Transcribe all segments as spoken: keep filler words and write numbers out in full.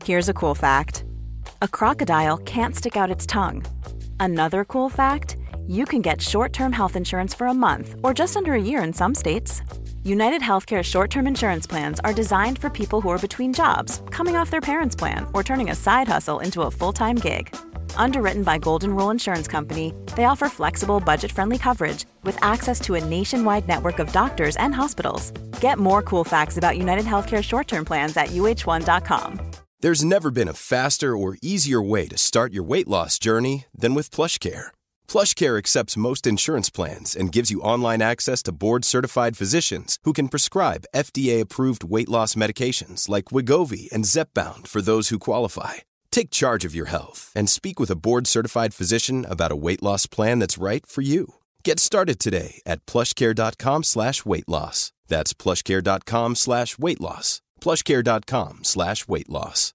Here's a cool fact. A crocodile can't stick out its tongue. Another cool fact, you can get short-term health insurance for a month or just under a year in some states. United Healthcare short-term insurance plans are designed for people who are between jobs, coming off their parents' plan, or turning a side hustle into a full-time gig. Underwritten by Golden Rule Insurance Company, they offer flexible, budget-friendly coverage with access to a nationwide network of doctors and hospitals. Get more cool facts about United Healthcare short-term plans at U H one dot com. There's never been a faster or easier way to start your weight loss journey than with PlushCare. PlushCare accepts most insurance plans and gives you online access to board-certified physicians who can prescribe F D A-approved weight loss medications like Wegovy and Zepbound for those who qualify. Take charge of your health and speak with a board-certified physician about a weight loss plan that's right for you. Get started today at plushcare.com slash weight loss. That's plushcare.com slash weight loss. plushcare.com slash weight loss.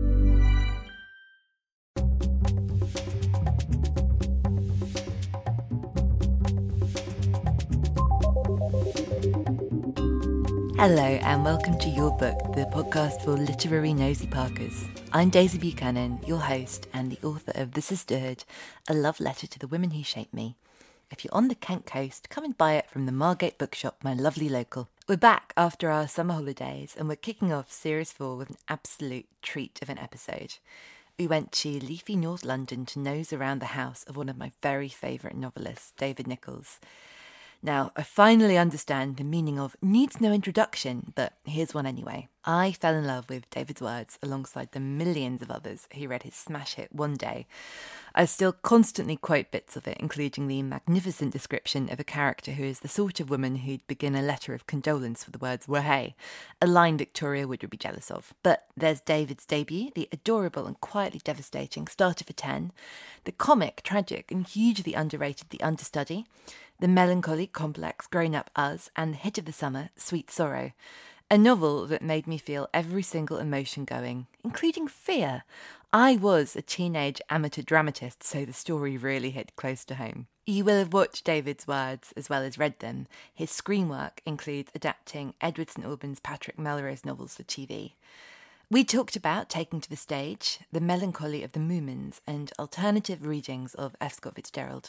Hello and welcome to Your Book, the podcast for literary nosy parkers. I'm Daisy Buchanan, your host and the author of The Sisterhood, a love letter to the women who shaped me. If you're on the Kent coast, come and buy it from the Margate Bookshop, my lovely local. We're back after our summer holidays and we're kicking off Series four with an absolute treat of an episode. We went to leafy North London to nose around the house of one of my very favourite novelists, David Nicholls. Now, I finally understand the meaning of needs no introduction, but here's one anyway. I fell in love with David's words alongside the millions of others who read his smash hit One Day. I still constantly quote bits of it, including the magnificent description of a character who is the sort of woman who'd begin a letter of condolence with the words "wahey," a line Victoria Wood would be jealous of. But there's David's debut, the adorable and quietly devastating Starter for Ten, the comic, tragic and hugely underrated The Understudy, the melancholy, complex, grown-up Us, and the hit of the summer, Sweet Sorrow. A novel that made me feel every single emotion going, including fear. I was a teenage amateur dramatist, so the story really hit close to home. You will have watched David's words as well as read them. His screen work includes adapting Edward St Aubyn's Patrick Melrose novels for T V. We talked about taking to the stage, the melancholy of the Moomins, and alternative readings of F. Scott Fitzgerald.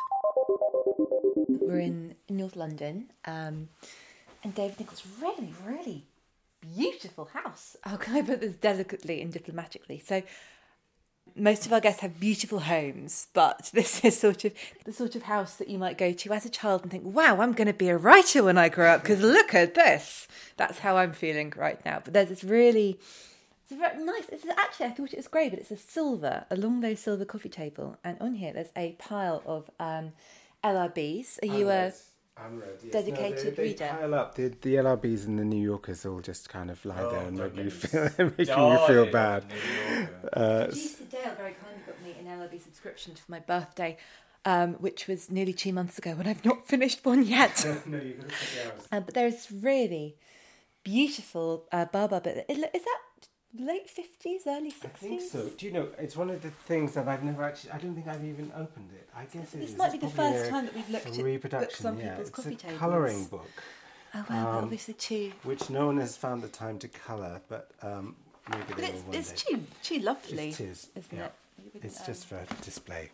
We're in North London, um, and David Nicholls' really, really beautiful house. How can I put this delicately and diplomatically? So, most of our guests have beautiful homes, but this is sort of the sort of house that you might go to as a child and think, wow, I'm going to be a writer when I grow up, because look at this. That's how I'm feeling right now. But there's this really... It's a very nice, it's actually, I thought it was grey, but it's a silver, a long low silver coffee table. And on here, there's a pile of um, L R Bs. Are you a Unread, yes. dedicated no, they, they reader? Pile up. The, the L R Bs and the New Yorkers all just kind of lie Oh, there and make don't you get feel, me making you feel started bad. on New Yorker. Uh, Producer Dale very kindly got me an L R B subscription for my birthday, um, which was nearly two months ago, and I've not finished one yet. no, you've got to check it out. uh, but there's really beautiful uh, baobab. Is that late fifties, early sixties? I think so. Do you know, it's one of the things that I've never actually, I don't think I've even opened it. I guess it This is. might It's be the probably first a, time that we've looked a at reproduction, books on yeah. people's It's coffee a tables. colouring book, Oh wow, Um, obviously too. which no one has found the time to colour, but um, maybe But they it's, will one it's day. too too lovely, It is, isn't yeah. it? You wouldn't, It's um, just for display.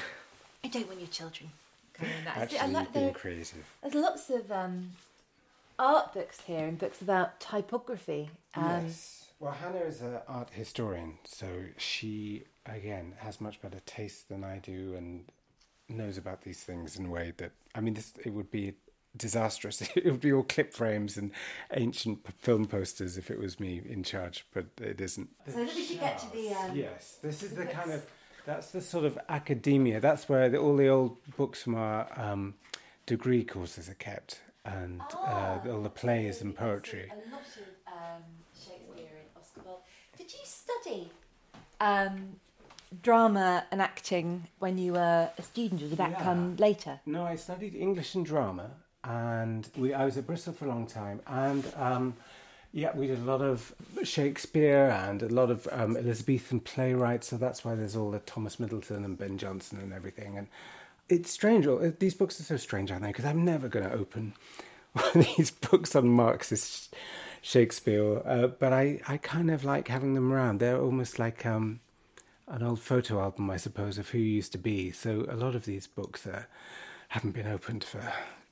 I don't want your children coming in that. I Actually, see- I like being there, creative. there's lots of um, art books here and books about typography. Um, Yes. Well, Hannah is an art historian, so she, again, has much better taste than I do and knows about these things in a way that, I mean, this it would be disastrous. It would be all clip frames and ancient p- film posters if it was me in charge, but it isn't. So that we could get to the... Um, Yes, this is the the kind books. of, that's the sort of academia. That's where the, all the old books from our um, degree courses are kept, and uh, all the plays and poetry. A lot of um, Shakespeare and Oscar Wilde. Did you study um, drama and acting when you were a student, or did that Yeah. come later? No, I studied English and drama, and we, I was at Bristol for a long time, and um, yeah, we did a lot of Shakespeare and a lot of um, Elizabethan playwrights, so that's why there's all the Thomas Middleton and Ben Jonson and everything. And it's strange, all- these books are so strange, aren't they? Because I'm never going to open one of these books on Marxist Shakespeare, uh, but I, I kind of like having them around. They're almost like um, an old photo album, I suppose, of who you used to be. So a lot of these books uh, haven't been opened for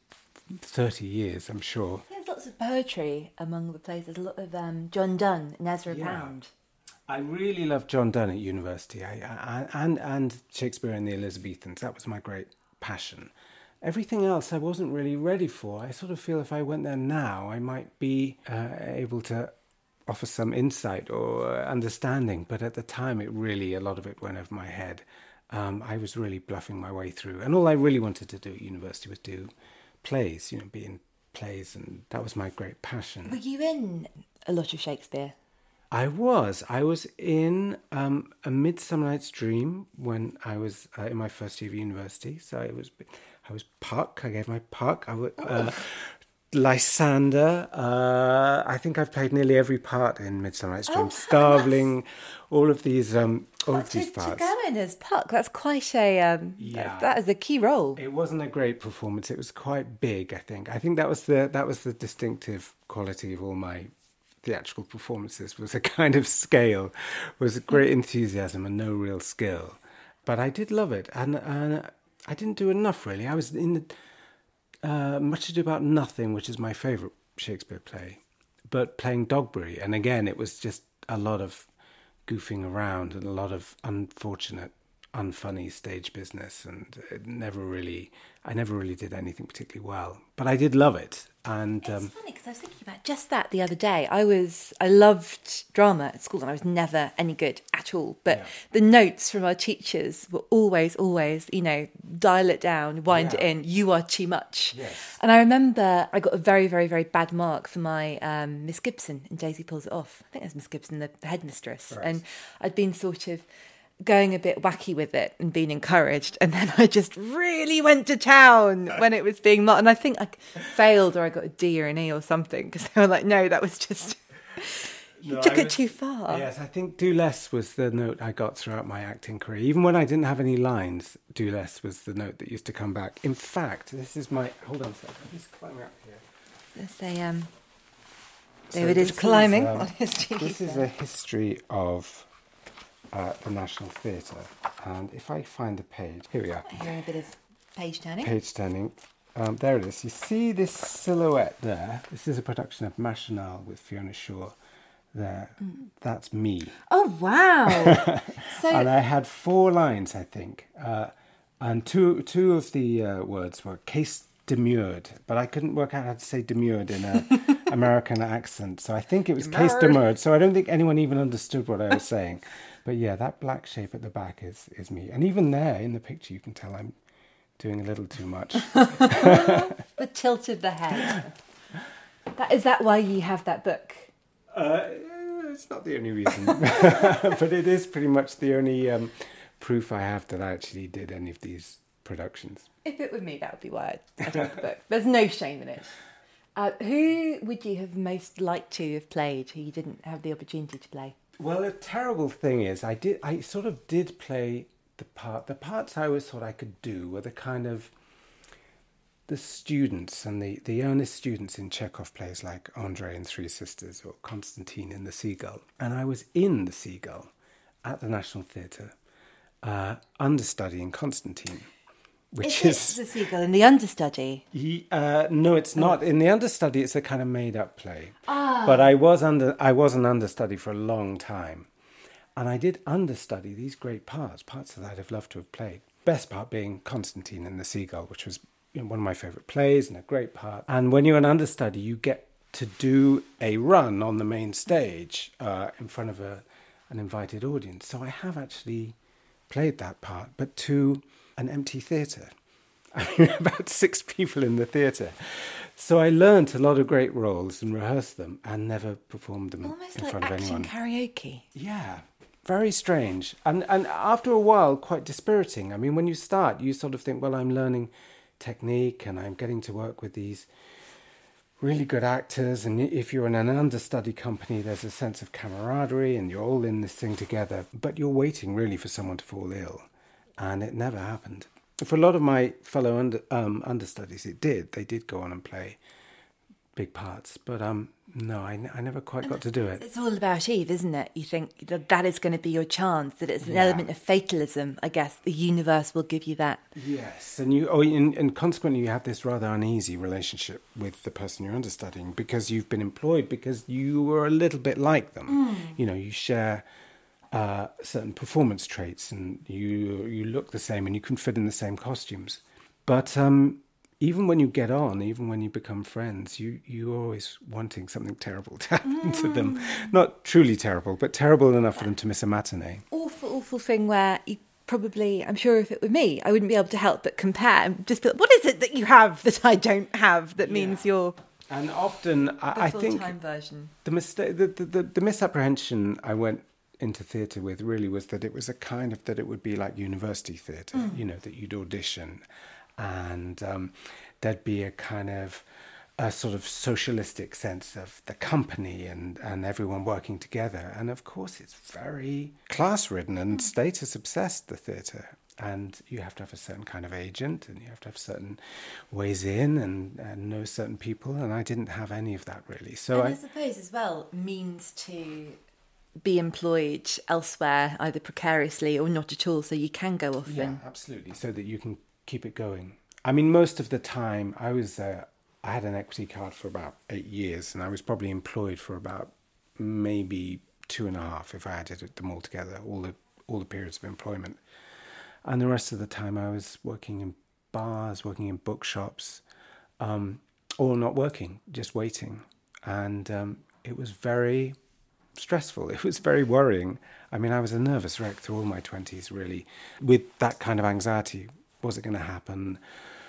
thirty years, I'm sure. There's lots of poetry among the plays. There's a lot of um, John Donne and Ezra Yeah. Pound. I really loved John Donne at university, I, I, and and Shakespeare and the Elizabethans. That was my great passion. Everything else I wasn't really ready for. I sort of feel if I went there now, I might be uh, able to offer some insight or understanding. But at the time, it really, a lot of it went over my head. Um, I was really bluffing my way through. And all I really wanted to do at university was do plays, you know, be in plays. And that was my great passion. Were you in a lot of Shakespeare? I was. I was in um, A Midsummer Night's Dream when I was uh, in my first year of university. So it was... I was Puck. I gave my Puck. I was, uh, Lysander. Uh, I think I've played nearly every part in Midsummer Night's Dream. Oh, Starveling. All of these. Um, all But of these to, parts. to go in as Puck, that's quite a um, Yeah. that, that is a key role. It wasn't a great performance. It was quite big. I think. I think that was the that was the distinctive quality of all my theatrical performances. Was a kind of scale, was a great enthusiasm and no real skill. But I did love it, and and. I didn't do enough, really. I was in the, uh, Much Ado About Nothing, which is my favourite Shakespeare play, but playing Dogberry. And again, it was just a lot of goofing around and a lot of unfortunate, unfunny stage business. And it never really, I never really did anything particularly well. But I did love it. And It's um, funny because I was thinking about just that the other day. I was I loved drama at school and I was never any good at all. But Yeah. the notes from our teachers were always, always, you know, dial it down, wind Yeah. it in. You are too much. Yes. And I remember I got a very, very, very bad mark for my um, Miss Gibson in Daisy Pulls It Off. I think that's Miss Gibson, the headmistress. Right. And I'd been sort of going a bit wacky with it and being encouraged, and then I just really went to town when it was being marked, and I think I failed or I got a D or an E or something because they were like, no, that was just you No, took I it was- too far. Yes, I think do less was the note I got throughout my acting career. Even when I didn't have any lines, do less was the note that used to come back. In fact, this is my... Hold on a second. I'm just climbing up here. Let's say, um, So David is this climbing um, on his T V. This is a history of uh, the National Theatre. And if I find the page... Here we are. Hearing a bit of page turning. Page turning. Um, there it is. You see this silhouette there? This is a production of Machinal with Fiona Shaw. There. That's me. Oh, wow. So, And I had four lines, I think, uh, and two two of the uh, words were case demurred, but I couldn't work out how to say demurred in an American accent, so I think it was case Demurred. demurred. So I don't think anyone even understood what I was saying. But yeah, that black shape at the back is is me, and even there in the picture, you can tell I'm doing a little too much. the tilt of the head. That, is that why you have that book? Uh, it's not the only reason, but it is pretty much the only um, proof I have that I actually did any of these productions. If it were me, that would be why I'd, I'd have the book. There's no shame in it. Uh, who would you have most liked to have played who you didn't have the opportunity to play? Well, the terrible thing is, I did. I sort of did play the part. The parts I always thought I could do were the kind of the students and the, the earnest students in Chekhov plays like Andrei and Three Sisters or Constantine in The Seagull. And I was in The Seagull at the National Theatre, uh, understudying Constantine, which Is is... it the seagull in the understudy? Ye- uh, no, it's not. In the understudy, it's a kind of made-up play. Ah. But I was under. I was an understudy for a long time, and I did understudy these great parts, parts that I'd have loved to have played. Best part being Constantine in The Seagull, which was, you know, one of my favourite plays and a great part. And when you're an understudy, you get to do a run on the main stage uh, in front of a an invited audience. So I have actually played that part, but to an empty theatre. I mean, about six people in the theatre. So I learnt a lot of great roles and rehearsed them and never performed them Almost in like front of action anyone. karaoke. Yeah, very strange. And and after a while, quite dispiriting. I mean, when you start, you sort of think, well, I'm learning technique and I'm getting to work with these really good actors. And if you're in an understudy company, there's a sense of camaraderie and you're all in this thing together. But you're waiting really for someone to fall ill. And it never happened. For a lot of my fellow under, um, understudies, it did. They did go on and play big parts. But um, no, I, I never quite got to do it. It's all about Eve, isn't it? You think that that is going to be your chance, that it's an Yeah. element of fatalism, I guess. The universe will give you that. Yes, and you, oh, and, and consequently, you have this rather uneasy relationship with the person you're understudying because you've been employed because you were a little bit like them. Mm. You know, you share uh, certain performance traits, and you you look the same, and you can fit in the same costumes. But um, even when you get on, even when you become friends, you you're always wanting something terrible to happen mm. to them. Not truly terrible, but terrible enough for them to miss a matinee. Awful, awful thing where you probably, I'm sure if it were me, I wouldn't be able to help but compare and just be like, what is it that you have that I don't have that yeah. means you're and often the I, I think version. the mistake, the, the, the, the misapprehension I went into theatre with really was that it was a kind of that it would be like university theatre, mm. you know, that you'd audition and um, there'd be a kind of a sort of socialistic sense of the company and, and everyone working together. And of course, it's very class-ridden and status-obsessed, the theatre. And you have to have a certain kind of agent and you have to have certain ways in and, and know certain people. And I didn't have any of that, really. So and I, I suppose, as well, means to be employed elsewhere, either precariously or not at all, so you can go often. Yeah, absolutely, so that you can keep it going. I mean, most of the time, I was... Uh, I had an equity card for about eight years and I was probably employed for about maybe two and a half if I added them all together, all the all the periods of employment. And the rest of the time I was working in bars, working in bookshops, um, or not working, just waiting. And um, it was very stressful. It was very worrying. I mean, I was a nervous wreck through all my twenties, really, with that kind of anxiety. Was it going to happen?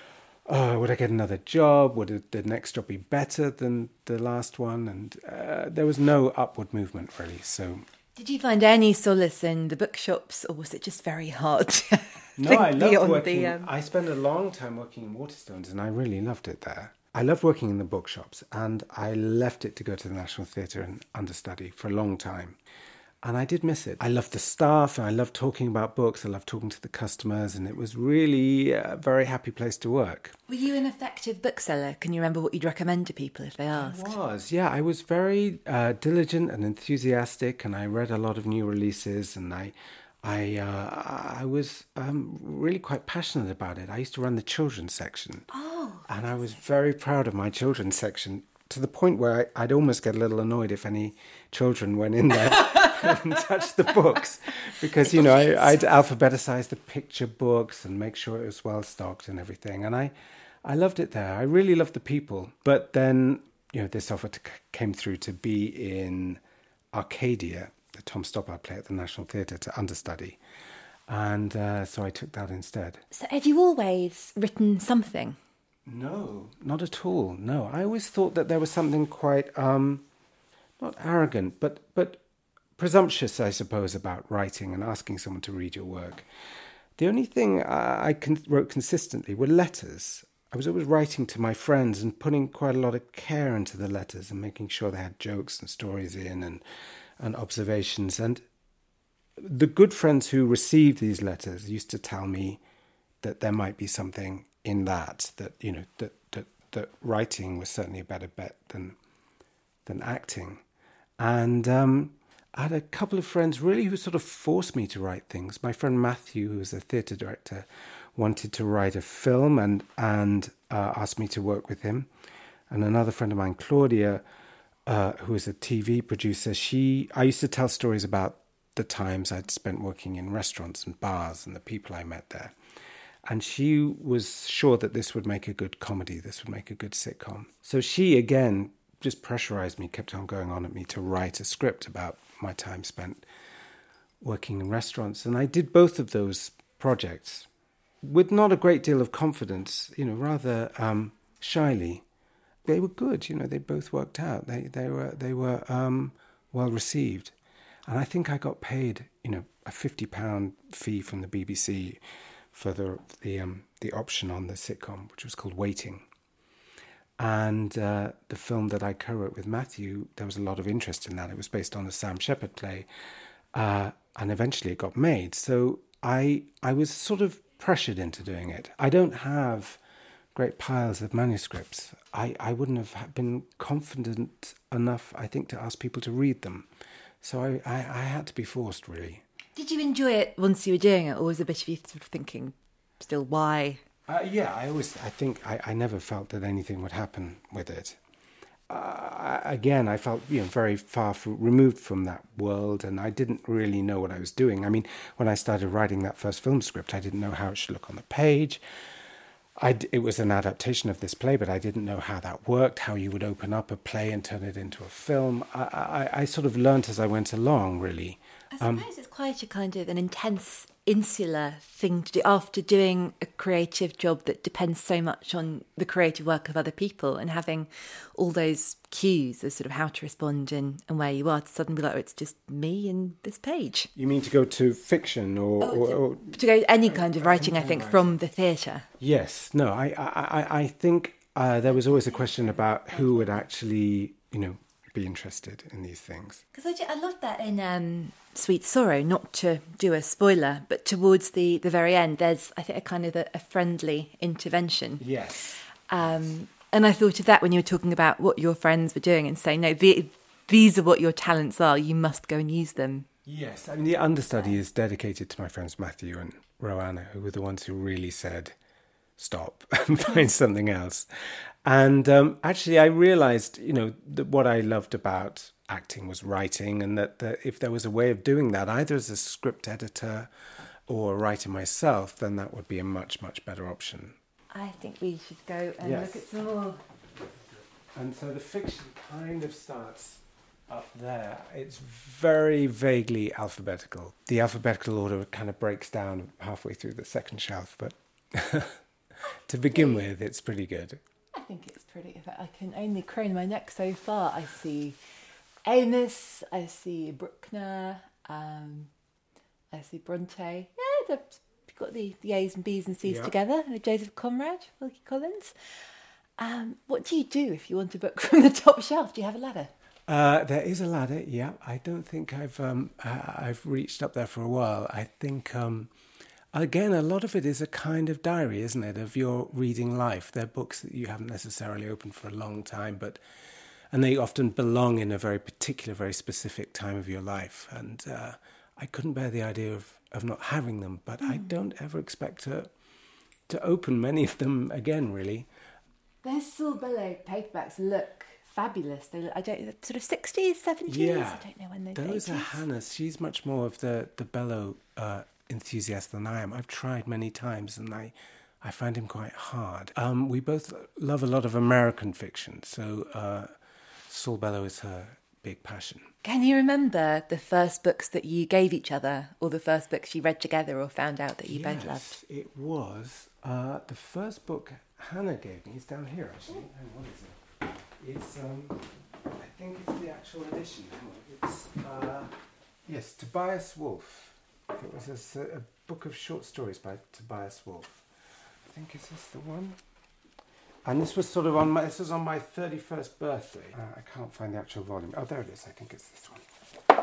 Oh, would I get another job? Would it, the next job be better than the last one? And uh, there was no upward movement, really. So, did you find any solace in the bookshops, or was it just very hard? No, I loved working. The, um... I spent a long time working in Waterstones, and I really loved it there. I loved working in the bookshops, and I left it to go to the National Theatre and understudy for a long time. And I did miss it. I loved the staff, and I loved talking about books. I loved talking to the customers, and it was really a very happy place to work. Were you an effective bookseller? Can you remember what you'd recommend to people if they asked? I was, yeah. I was very uh, diligent and enthusiastic, and I read a lot of new releases, and I, I, uh, I was um, really quite passionate about it. I used to run the children's section, oh, and I was very proud of my children's section, to the point where I, I'd almost get a little annoyed if any children went in there and touched the books, because, you know, I, I'd alphabeticize the picture books and make sure it was well stocked and everything. And I, I loved it there. I really loved the people. But then, you know, this offer to, came through to be in Arcadia, the Tom Stoppard play at the National Theatre, to understudy. And uh, so I took that instead. So had you always written something? No, not at all. No, I always thought that there was something quite, um, not arrogant, but but presumptuous, I suppose, about writing and asking someone to read your work. The only thing I, I con- wrote consistently were letters. I was always writing to my friends and putting quite a lot of care into the letters and making sure they had jokes and stories in and, and observations. And the good friends who received these letters used to tell me that there might be something in that, that, you know, that, that, that writing was certainly a better bet than than acting. And um, I had a couple of friends really who sort of forced me to write things. My friend Matthew, who was a theatre director, wanted to write a film and, and uh, asked me to work with him. And another friend of mine, Claudia, uh, who was a T V producer, she I used to tell stories about the times I'd spent working in restaurants and bars and the people I met there. And she was sure that this would make a good comedy, this would make a good sitcom. So she, again, just pressurized me, kept on going on at me to write a script about my time spent working in restaurants. And I did both of those projects with not a great deal of confidence, you know, rather um, shyly. They were good, you know, they both worked out. They they were they were um, well received. And I think I got paid, you know, a fifty pound fee from the B B C for the the um, the option on the sitcom, which was called Waiting. And uh, the film that I co-wrote with Matthew, there was a lot of interest in that. It was based on a Sam Shepard play, uh, and eventually it got made. So I I was sort of pressured into doing it. I don't have great piles of manuscripts, I, I wouldn't have been confident enough, I think, to ask people to read them. So I, I, I had to be forced, really. Did you enjoy it once you were doing it, or was a bit of you sort of thinking, still, why? Uh, yeah, I always, I think, I, I never felt that anything would happen with it. Uh, again, I felt, you know, very far from, removed from that world, and I didn't really know what I was doing. I mean, when I started writing that first film script, I didn't know how it should look on the page. I d- it was an adaptation of this play, but I didn't know how that worked, how you would open up a play and turn it into a film. I, I, I sort of learnt as I went along, really. I suppose um, it's quite a kind of an intense, insular thing to do after doing a creative job that depends so much on the creative work of other people, and having all those cues of sort of how to respond and, and where you are, to suddenly be like, oh, it's just me and this page. You mean to go to fiction or... Oh, or, to, or to go any kind of writing, I think, writing. from the theatre. Yes. No, I, I, I think uh, there was always a question about who would actually, you know, be interested in these things. Because I, I love that in um, Sweet Sorrow, not to do a spoiler, but towards the, the very end, there's, I think, a kind of a, a friendly intervention. Yes. Um, and I thought of that when you were talking about what your friends were doing and saying, no, the, these are what your talents are, you must go and use them. Yes, I mean, the understudy is dedicated to my friends Matthew and Roanna, who were the ones who really said, stop and find something else. And um, actually, I realised, you know, that what I loved about acting was writing, and that, that if there was a way of doing that, either as a script editor or a writer myself, then that would be a much, much better option. I think we should go and Yes. look at some more. And so the fiction kind of starts up there. It's very vaguely alphabetical. The alphabetical order kind of breaks down halfway through the second shelf, but to begin with, it's pretty good. I think it's pretty. If I can only crane my neck so far. I see Amos, I see Bruckner, um, I see Bronte. Yeah, they've got the, the A's and B's and C's Yeah. together. Joseph Conrad, Wilkie Collins. Um, what do you do if you want a book from the top shelf? Do you have a ladder? Uh, there is a ladder, yeah. I don't think I've um, I, I've reached up there for a while. I think, um, again, a lot of it is a kind of diary, isn't it, of your reading life. They're books that you haven't necessarily opened for a long time, but and they often belong in a very particular, very specific time of your life. And uh, I couldn't bear the idea of, of not having them, but mm. I don't ever expect to to open many of them again, really. Their Saul Bellow paperbacks look fabulous. They look, I don't sort of sixties, seventies. Yeah, I don't know when they. Those are Hannah's. She's much more of the the Bellow uh, enthusiast than I am. I've tried many times, and I I find him quite hard. Um, we both love a lot of American fiction, so uh, Saul Bellow is her big passion. Can you remember the first books that you gave each other, or the first books you read together or found out that you yes, both loved? It was uh, the first book Hannah gave me. It's down here, actually. Hang on, what is it? It's, um, I think it's the actual edition. Hang on. It's, uh, yes, Tobias Wolff. It was a, a book of short stories by Tobias Wolff. I think, is this the one? And this was sort of on my, this was on my thirty-first birthday. Uh, I can't find the actual volume. Oh, there it is. I think it's this one.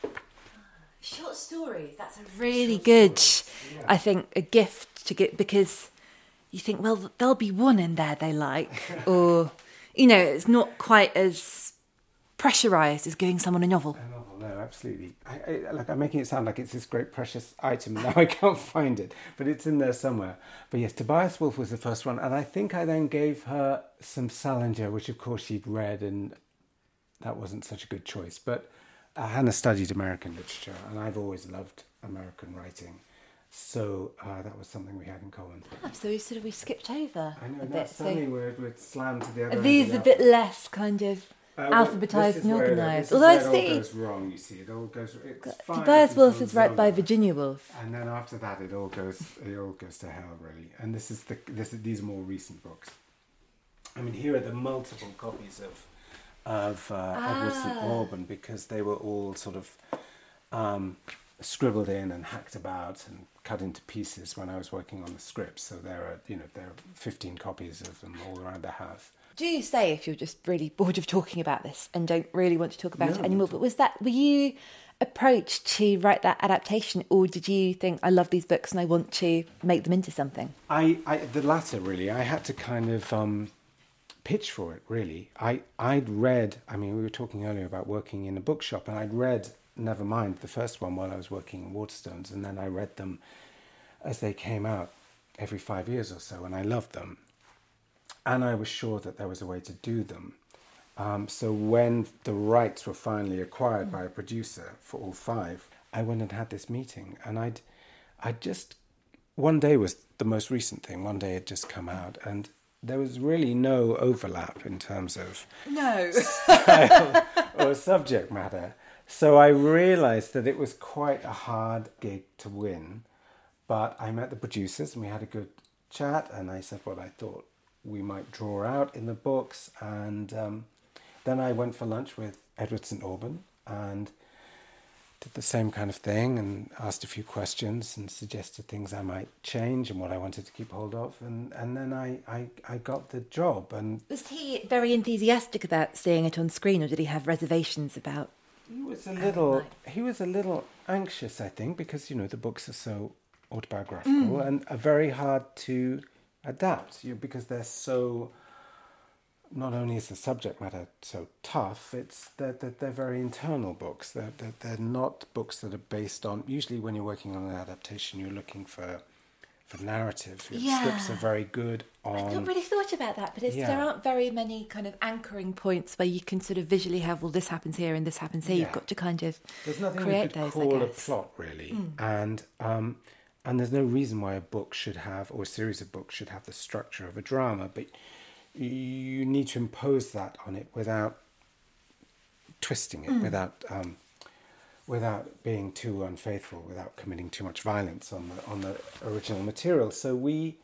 Short stories, that's a really Short good, yeah. I think, a gift to get, because you think, well, there'll be one in there they like, or, you know, it's not quite as pressurised as giving someone a novel. A novel, no, absolutely. I, I, like, I'm making it sound like it's this great precious item. Now I can't find it, but it's in there somewhere. But yes, Tobias Wolff was the first one, and I think I then gave her some Salinger, which of course she'd read, and that wasn't such a good choice. But uh, Hannah studied American literature, and I've always loved American writing. So uh, that was something we had in common. Ah, so we sort of we skipped over. I know, a now bit, suddenly so we're, we're slammed to the other are end. these a bit less kind of uh, well, alphabetised and where, organised? this Although is where I it see all goes wrong, you see. It all goes... It's fine Tobias Wolff until is read by Zelda. Virginia Woolf. And then after that, it all goes it all goes to hell, really. And this is the this is, these are more recent books. I mean, here are the multiple copies of of uh, ah. Edward Saint Alban, because they were all sort of um, scribbled in and hacked about and cut into pieces when I was working on the script. So there are, you know, there are fifteen copies of them all around the house. Do say if you're just really bored of talking about this and don't really want to talk about No, it anymore. not But was that, were you approached to write that adaptation, or did you think, I love these books and I want to make them into something? I, I the latter, really. I had to kind of um, pitch for it, really. I, I'd read, I mean, we were talking earlier about working in a bookshop, and I'd read Nevermind, the first one, while I was working in Waterstones, and then I read them as they came out every five years or so, and I loved them. And I was sure that there was a way to do them. Um, so when the rights were finally acquired by a producer for all five, I went and had this meeting, and I'd, I'd just, one day was the most recent thing. One day had just come out, and there was really no overlap in terms of No. style or subject matter. So I realised that it was quite a hard gig to win, but I met the producers and we had a good chat, and I said what I thought we might draw out in the books, and um, then I went for lunch with Edward St Alban and did the same kind of thing and asked a few questions and suggested things I might change and what I wanted to keep hold of, and, and then I, I, I got the job. And was he very enthusiastic about seeing it on screen, or did he have reservations about? He was a little he was a little anxious, I think, because, you know, the books are so autobiographical mm. and are very hard to adapt, you know, because they're so, not only is the subject matter so tough, it's that they're, they're very internal books. They're, they're, they're not books that are based on, usually when you're working on an adaptation, you're looking for for narrative. Your yeah. scripts are very good on... I've not really thought about that, but it's, yeah. there aren't very many kind of anchoring points where you can sort of visually have, well, this happens here and this happens here. Yeah. You've got to kind of there's nothing create you could those, call I a guess. plot, really. Mm. And... Um, And there's no reason why a book should have, or a series of books should have the structure of a drama, but you need to impose that on it without twisting it, mm. without um, without being too unfaithful, without committing too much violence on the on the original material. So we,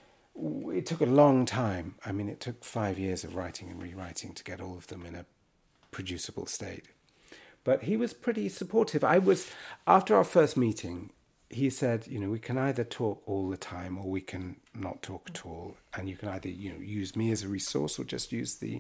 it took a long time. I mean, it took five years of writing and rewriting to get all of them in a producible state. But he was pretty supportive. I was, after our first meeting, he said, you know, we can either talk all the time or we can not talk at all, and you can either, you know, use me as a resource or just use the,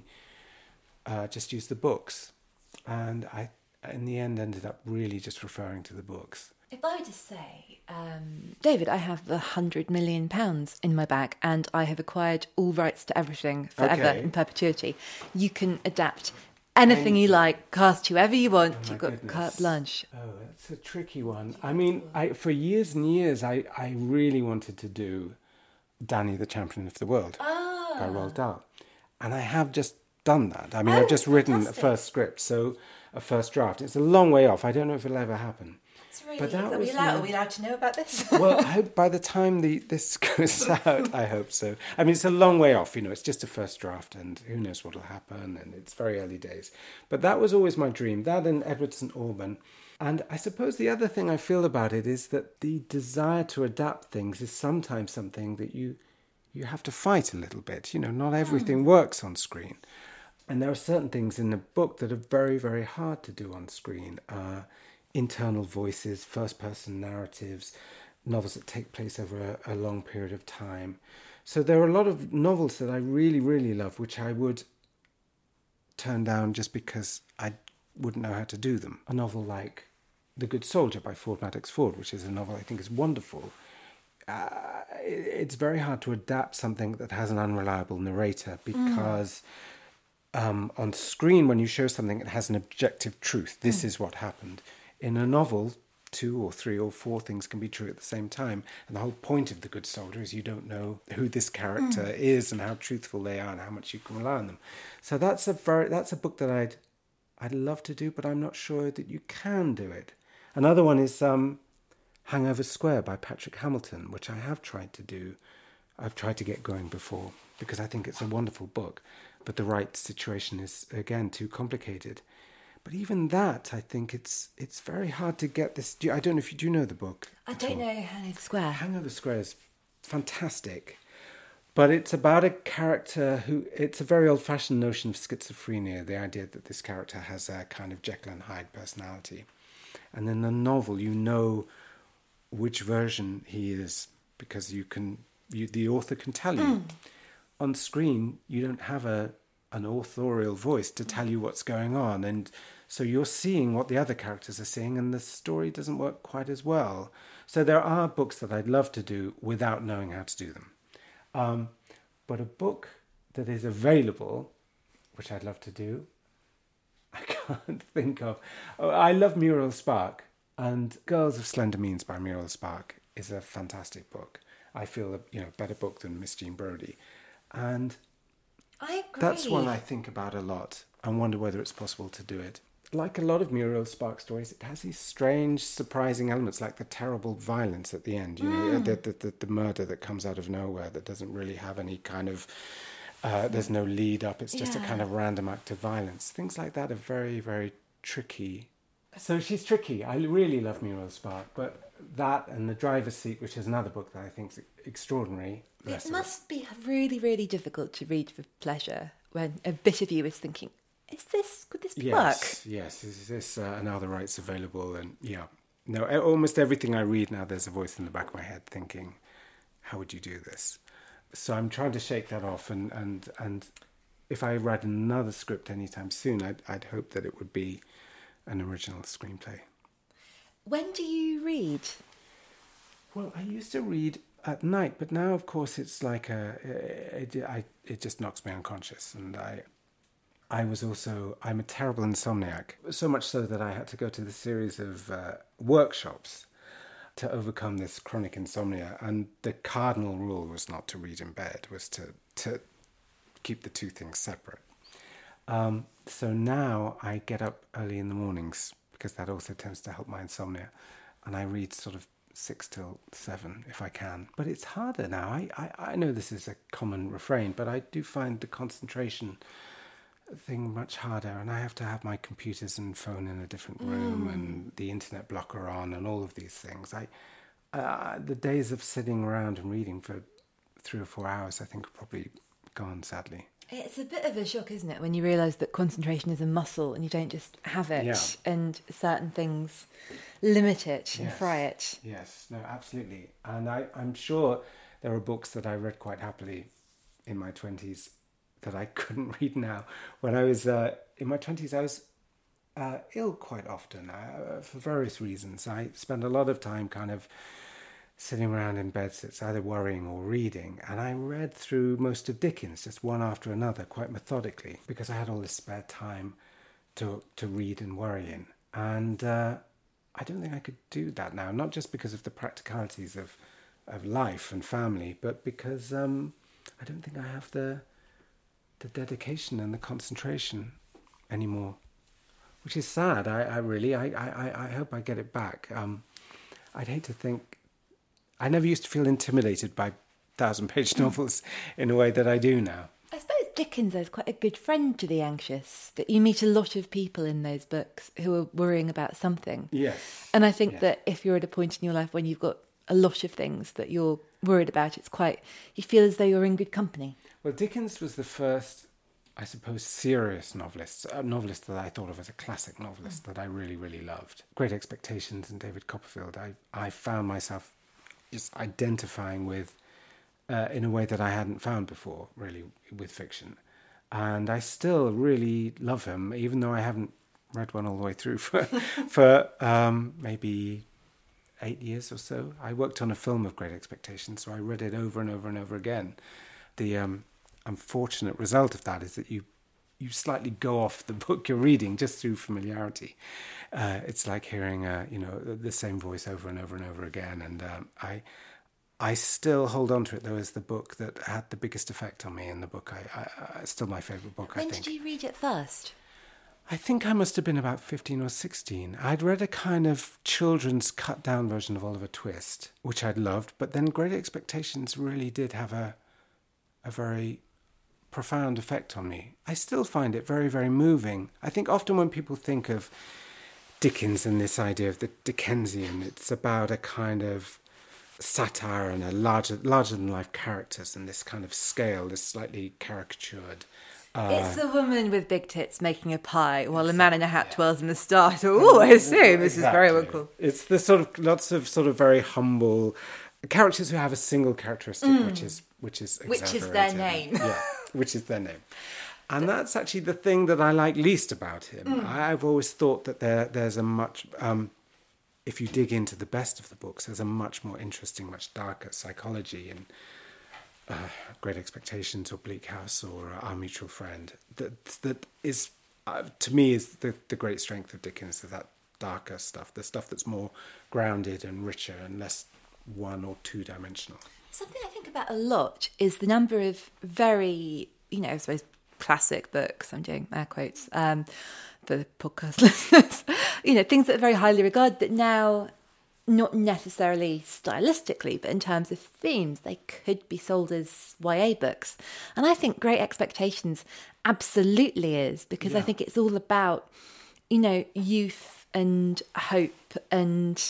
uh, just use the books. And I, in the end, ended up really just referring to the books. If I were to say, um, David, I have a hundred million pounds in my bag and I have acquired all rights to everything forever Okay. in perpetuity, you can adapt anything you like, cast whoever you want. Oh, You've got goodness. carte blanche. Oh, that's a tricky one. I mean, I for years and years, I, I really wanted to do Danny, the Champion of the World Ah. by Roald Dahl. And I have just done that. I mean, Oh, I've just written fantastic. a first script, so a first draft. It's a long way off. I don't know if it'll ever happen. It's really, But that are, was we allowed, my- are we allowed to know about this? Well, I hope by the time the this goes out, I hope so. I mean, it's a long way off, you know, it's just a first draft and who knows what will happen, and it's very early days. But that was always my dream, that and Edward St Alban. And I suppose the other thing I feel about it is that the desire to adapt things is sometimes something that you you have to fight a little bit. You know, not everything mm. works on screen. And there are certain things in the book that are very, very hard to do on screen. Uh, internal voices, first-person narratives, novels that take place over a, a long period of time. So there are a lot of novels that I really, really love, which I would turn down just because I wouldn't know how to do them. A novel like The Good Soldier by Ford Madox Ford, which is a novel I think is wonderful. Uh, it's very hard to adapt something that has an unreliable narrator because... Mm. Um, on screen, when you show something, it has an objective truth. This mm. is what happened. In a novel, two or three or four things can be true at the same time. And the whole point of The Good Soldier is you don't know who this character mm. is and how truthful they are and how much you can rely on them. So that's a very that's a book that I'd I'd love to do, but I'm not sure that you can do it. Another one is um, Hangover Square by Patrick Hamilton, which I have tried to do. I've tried to get going before because I think it's a wonderful book. But the right situation is, again, too complicated. But even that, I think it's it's very hard to get this... Do you, I don't know if you do know the book. I don't know Hangover Square. Hangover Square is fantastic. But it's about a character who... It's a very old-fashioned notion of schizophrenia, the idea that this character has a kind of Jekyll and Hyde personality. And in the novel, you know which version he is because you can... You, the author can tell you. Mm. On screen, you don't have a an authorial voice to tell you what's going on. And so you're seeing what the other characters are seeing, and the story doesn't work quite as well. So there are books that I'd love to do without knowing how to do them. Um, but a book that is available, which I'd love to do, I can't think of. Oh, I love Muriel Spark, and Girls of Slender Means by Muriel Spark is a fantastic book. I feel a you know better book than Miss Jean Brodie. And I agree. That's one I think about a lot and wonder whether it's possible to do it. Like a lot of Muriel Spark stories, it has these strange, surprising elements, like the terrible violence at the end. You know, Mm. the, the, the the murder that comes out of nowhere that doesn't really have any kind of. Uh, there's no lead up. It's just Yeah. a kind of random act of violence. Things like that are very, very tricky. So she's tricky. I really love Muriel Spark, but that and The Driver's Seat, which is another book that I think is extraordinary. It must be really, really difficult to read for pleasure when a bit of you is thinking, is this, could this Yes, work? yes. Is this uh, and are the rights available? And yeah, no. e- Almost everything I read now, there's a voice in the back of my head thinking, "How would you do this?" So I'm trying to shake that off, and and and if I write another script anytime soon, I'd I'd hope that it would be an original screenplay. When do you read? Well, I used to read at night, but now, of course, it's like a it, it, I, it just knocks me unconscious, and I. I was also, I'm a terrible insomniac, so much so that I had to go to the series of uh, workshops to overcome this chronic insomnia. And the cardinal rule was not to read in bed, was to, to keep the two things separate. Um, so now I get up early in the mornings, because that also tends to help my insomnia. And I read sort of six till seven if I can. But it's harder now. I, I, I know this is a common refrain, but I do find the concentration thing much harder, and I have to have my computers and phone in a different room, mm. and the internet blocker on, and all of these things. I, uh, the days of sitting around and reading for three or four hours, I think, are probably gone, sadly. It's a bit of a shock, isn't it, when you realise that concentration is a muscle and you don't just have it, Yeah. and certain things limit it and Yes. fry it. Yes, no, absolutely. And I, I'm sure there are books that I read quite happily in my twenties that I couldn't read now. When I was uh, in my twenties, I was uh, ill quite often uh, for various reasons. I spent a lot of time kind of sitting around in bed, sits either worrying or reading, and I read through most of Dickens, just one after another, quite methodically, because I had all this spare time to to read and worry in. And uh, I don't think I could do that now, not just because of the practicalities of of life and family, but because um, I don't think I have the the dedication and the concentration anymore, which is sad. I, I really, I, I, I hope I get it back. Um, I'd hate to think, I never used to feel intimidated by thousand-page novels in a way that I do now. I suppose Dickens is quite a good friend to the anxious, that you meet a lot of people in those books who are worrying about something. Yes. And I think yes. that if you're at a point in your life when you've got a lot of things that you're worried about, it's quite, you feel as though you're in good company. Well, Dickens was the first, I suppose, serious novelist, a novelist that I thought of as a classic novelist mm. that I really, really loved. Great Expectations and David Copperfield, I, I found myself just identifying with uh, in a way that I hadn't found before, really, with fiction. And I still really love him, even though I haven't read one all the way through for, for um, maybe eight years or so. I worked on a film of Great Expectations, so I read it over and over and over again. The um, unfortunate result of that is that you you slightly go off the book you're reading just through familiarity. Uh, it's like hearing uh, you know the same voice over and over and over again. And um, I I still hold on to it though as the book that had the biggest effect on me. In the book, I, I, I still my favourite book. When I think. did you read it first? I think I must have been about fifteen or sixteen. I'd read a kind of children's cut-down version of Oliver Twist, which I'd loved, but then Great Expectations really did have a a very profound effect on me. I still find it very, very moving. I think often when people think of Dickens and this idea of the Dickensian, it's about a kind of satire and a larger, larger-than-life characters and this kind of scale, this slightly caricatured. Uh, it's the woman with big tits making a pie while a man in a hat twirls in the stars. Oh, I see, this is very well cool. It's the sort of lots of sort of very humble characters who have a single characteristic, mm. which is which is which is their name. Yeah, which is their name. And that's actually the thing that I like least about him. Mm. I've always thought that there there's a much, um, if you dig into the best of the books, there's a much more interesting, much darker psychology in uh, Great Expectations or Bleak House or uh, Our Mutual Friend. That that is, uh, to me, is the, the great strength of Dickens, is that darker stuff, the stuff that's more grounded and richer and less one or two dimensional. Something I think about a lot is the number of very, you know, I suppose, classic books, I'm doing air quotes, um, for the podcast listeners, you know, things that are very highly regarded that now, not necessarily stylistically, but in terms of themes, they could be sold as Y A books. And I think Great Expectations absolutely is, because yeah. I think it's all about, you know, youth and hope and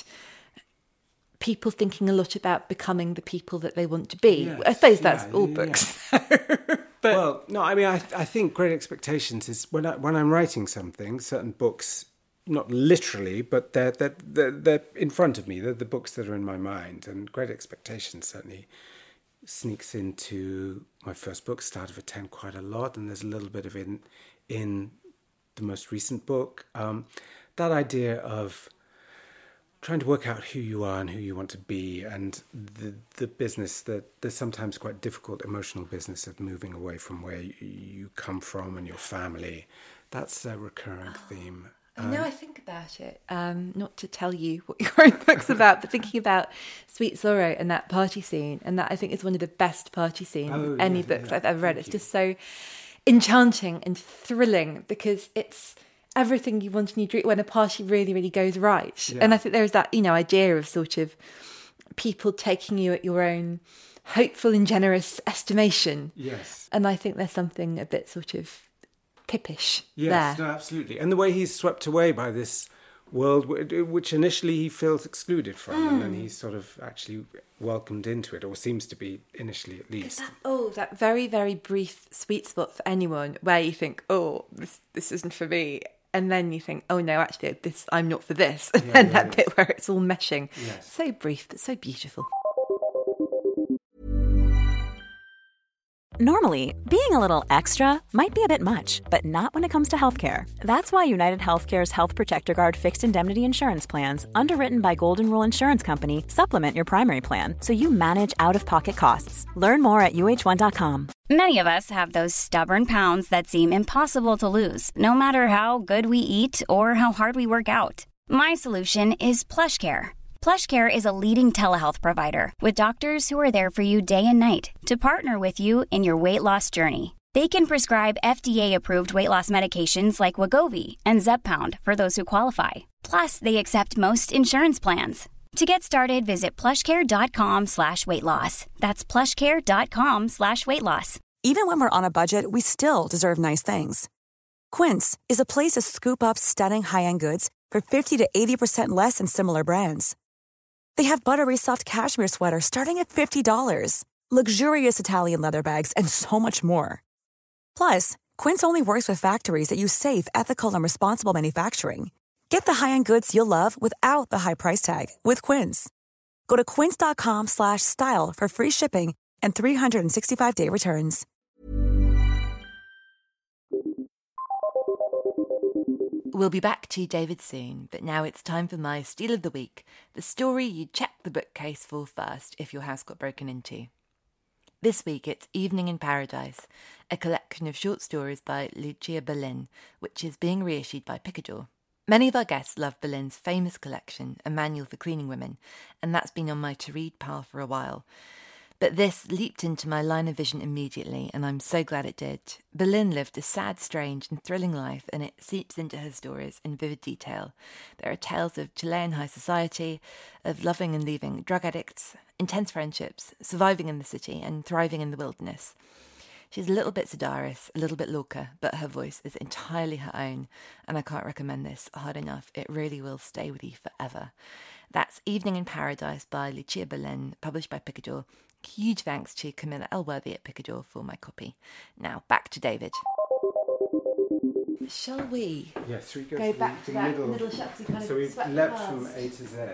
people thinking a lot about becoming the people that they want to be. Yes. I suppose that's yeah, all yeah, books. Yeah. But, well, no, I mean, I I think Great Expectations is when I when I'm writing something, certain books, not literally, but they're they're they're, they're in front of me. They're the books that are in my mind, and Great Expectations certainly sneaks into my first book, Start of a Ten, quite a lot, and there's a little bit of it in in the most recent book. Um, that idea of trying to work out who you are and who you want to be, and the the business, that the sometimes quite difficult emotional business of moving away from where you, you come from and your family. That's a recurring oh, theme. Um, now I think about it, um, not to tell you what your own book's about, but thinking about Sweet Sorrow and that party scene, and that I think is one of the best party scenes oh, in any yeah, books yeah, I've ever read. It's you. just so enchanting and thrilling because it's everything you want in your dream when a party really, really goes right. Yeah. And I think there's that, you know, idea of sort of people taking you at your own hopeful and generous estimation. Yes. And I think there's something a bit sort of pippish yes, there. No, absolutely. And the way he's swept away by this world, which initially he feels excluded from, mm. and then he's sort of actually welcomed into it, or seems to be initially at least. That, oh, that very, very brief sweet spot for anyone where you think, oh, this this isn't for me. And then you think, oh no, actually, this I'm not for this. And yeah, then yeah, that yeah. bit where it's all meshing. Yes. So brief, but so beautiful. Normally, being a little extra might be a bit much, but not when it comes to healthcare. That's why United Healthcare's Health Protector Guard fixed indemnity insurance plans, underwritten by Golden Rule Insurance Company, supplement your primary plan so you manage out-of-pocket costs. Learn more at U H one dot com. Many of us have those stubborn pounds that seem impossible to lose, no matter how good we eat or how hard we work out. My solution is PlushCare. PlushCare is a leading telehealth provider with doctors who are there for you day and night to partner with you in your weight loss journey. They can prescribe F D A-approved weight loss medications like Wegovy and Zepbound for those who qualify. Plus, they accept most insurance plans. To get started, visit plushcare.com slash weight loss. That's plushcare.com slash weight loss. Even when we're on a budget, we still deserve nice things. Quince is a place to scoop up stunning high-end goods for fifty to eighty percent less than similar brands. They have buttery soft cashmere sweaters starting at fifty dollars, luxurious Italian leather bags, and so much more. Plus, Quince only works with factories that use safe, ethical, and responsible manufacturing. Get the high-end goods you'll love without the high price tag with Quince. Go to quince.com slash style for free shipping and three sixty-five day returns. We'll be back to David soon, but now it's time for my Steal of the Week, the story you check the bookcase for first if your house got broken into. This week it's Evening in Paradise, a collection of short stories by Lucia Berlin, which is being reissued by Picador. Many of our guests love Berlin's famous collection, A Manual for Cleaning Women, and that's been on my to-read pile for a while. But this leaped into my line of vision immediately, and I'm so glad it did. Berlin lived a sad, strange and thrilling life, and it seeps into her stories in vivid detail. There are tales of Chilean high society, of loving and leaving drug addicts, intense friendships, surviving in the city and thriving in the wilderness. She's a little bit Sedaris, a little bit Lorca, but her voice is entirely her own, and I can't recommend this hard enough. It really will stay with you forever. That's Evening in Paradise by Lucia Berlin, published by Picador. Huge thanks to Camilla Elworthy at Picador for my copy. Now, back to David. Shall we yes, we go, go to back the, to the that middle, middle shelf? So, kind so of we've leapt from A to Z.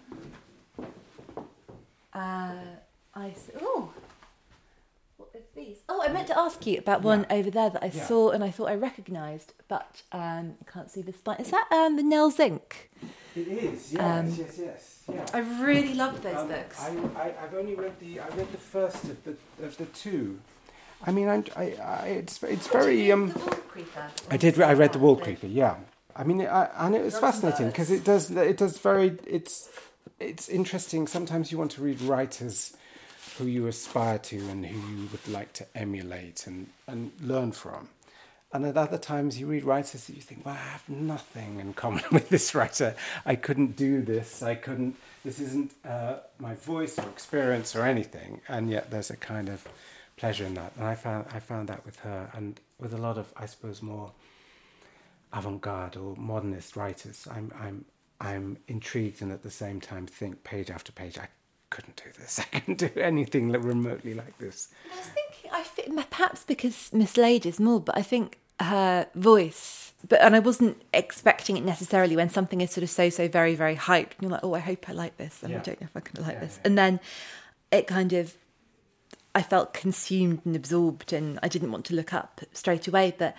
Uh, I oh, what are these? these. Oh, I meant to ask you about one Yeah. over there that I Yeah. saw and I thought I recognised, but um, I can't see the spine. Is that um, the Nell Zink? It is, yes, Um, yes, yes. Yeah. I really loved those Um, books. I, I, I've only read the I read the first of the of the two. I mean, I'm, I, I, it's it's very. Um, The Wall Creeper. I did. I read the Wall Creeper. Yeah. I mean, I, and it was fascinating because it does. It does very. It's it's interesting. Sometimes you want to read writers who you aspire to and who you would like to emulate and, and learn from. And at other times you read writers that you think, well, I have nothing in common with this writer. I couldn't do this. I couldn't, this isn't uh, my voice or experience or anything. And yet there's a kind of pleasure in that. And I found, I found that with her and with a lot of, I suppose, more avant-garde or modernist writers. I'm, I'm, I'm intrigued and at the same time think page after page, I couldn't do this. I couldn't do anything remotely like this. I was thinking, I think perhaps because Miss Lade is more, but I think her voice, but and I wasn't expecting it necessarily when something is sort of so, so very, very hyped. And you're like, oh, I hope I like this. And Yeah. I don't know if I can like Yeah, this. yeah. And then it kind of, I felt consumed and absorbed and I didn't want to look up straight away. But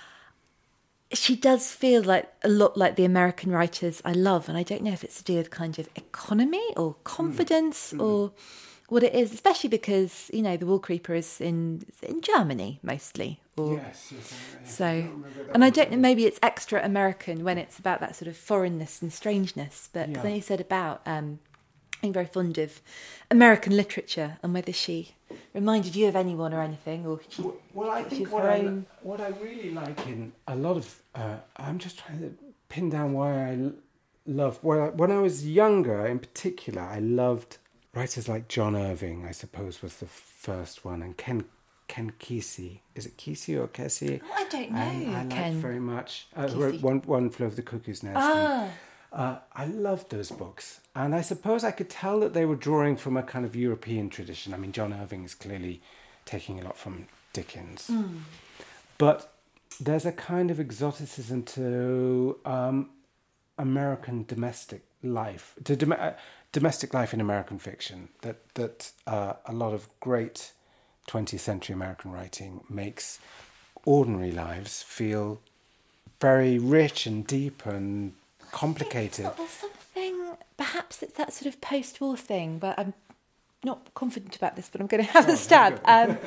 she does feel like a lot like the American writers I love. And I don't know if it's to do with kind of economy or confidence mm. or what it is, especially because, you know, the Wall Creeper is in in Germany mostly. Or, yes, yes. I, so, I and I don't know, maybe it's extra American when it's about that sort of foreignness and strangeness. But Yeah. then you said about um, being very fond of American literature and whether she reminded you of anyone or anything, or she, well, well, I think she's what her I, own. what I really like in a lot of, uh, I'm just trying to pin down why I l- love, well, when I was younger in particular, I loved writers like John Irving, I suppose was the first one, and Ken Ken Kesey. Is it Kesey or Kesey? Oh, I don't know, Um, I Ken liked very much. Uh, Kesey. wrote one, one Flew Over the Cuckoo's Nest. Ah. And, uh, I loved those books. And I suppose I could tell that they were drawing from a kind of European tradition. I mean, John Irving is clearly taking a lot from Dickens. Mm. But there's a kind of exoticism to um, American domestic life, to dom- uh, domestic life in American fiction, that, that uh, a lot of great twentieth century American writing makes ordinary lives feel very rich and deep and complicated. Well, something, perhaps it's that sort of post-war thing, but I'm not confident about this, but I'm going to have Oh, a stab. Um,